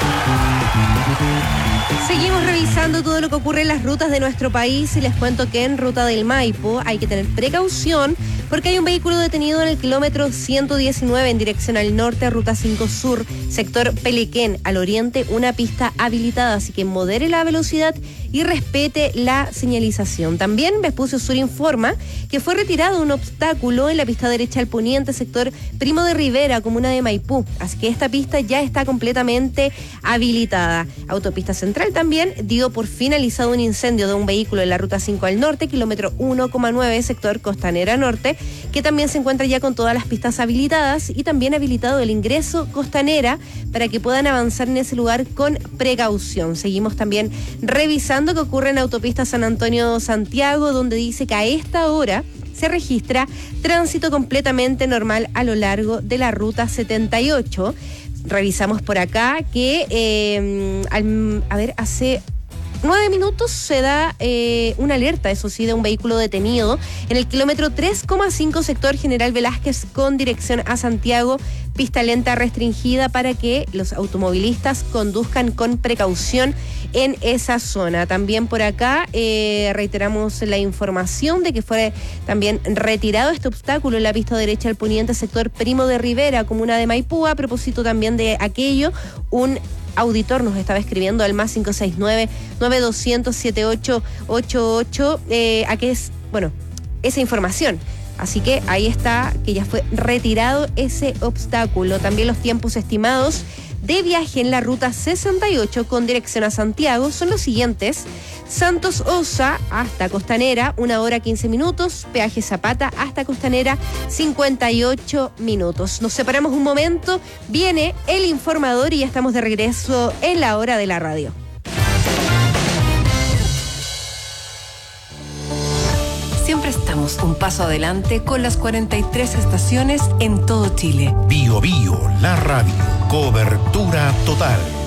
Seguimos revisando todo lo que ocurre en las rutas de nuestro país y les cuento que en Ruta del Maipo hay que tener precaución porque hay un vehículo detenido en el kilómetro ciento diecinueve en dirección al norte, Ruta cinco Sur, sector Pelequén, al oriente, una pista habilitada, así que modere la velocidad y respete la señalización. También Vespucio Sur informa que fue retirado un obstáculo en la pista derecha al poniente, sector Primo de Rivera, comuna de Maipú, así que esta pista ya está completamente habilitada. Autopista Central también dio por finalizado un incendio de un vehículo en la Ruta cinco al norte, kilómetro uno coma nueve, sector Costanera Norte, que también se encuentra ya con todas las pistas habilitadas y también habilitado el ingreso Costanera para que puedan avanzar en ese lugar con precaución. Seguimos también revisando qué ocurre en Autopista San Antonio-Santiago, donde dice que a esta hora se registra tránsito completamente normal a lo largo de la Ruta setenta y ocho. Revisamos por acá que, eh, al, a ver, hace nueve minutos se da eh, una alerta, eso sí, de un vehículo detenido en el kilómetro tres coma cinco, sector General Velázquez con dirección a Santiago, pista lenta restringida para que los automovilistas conduzcan con precaución en esa zona. También por acá eh, reiteramos la información de que fue también retirado este obstáculo en la pista derecha al poniente, sector Primo de Rivera, comuna de Maipú. A propósito también de aquello, un auditor nos estaba escribiendo al más cinco seis nueve, nueve dos cero cero, siete ocho ocho ocho, eh, a que es, bueno, esa información. Así que ahí está, que ya fue retirado ese obstáculo. También los tiempos estimados de viaje en la Ruta sesenta y ocho con dirección a Santiago son los siguientes: Santos Osa hasta Costanera, una hora quince minutos, peaje Zapata hasta Costanera, cincuenta y ocho minutos. Nos separamos un momento, viene el informador y ya estamos de regreso en la hora de la radio. Siempre estamos un paso adelante con las cuarenta y tres estaciones en todo Chile. Bio Bio, la radio. Cobertura total.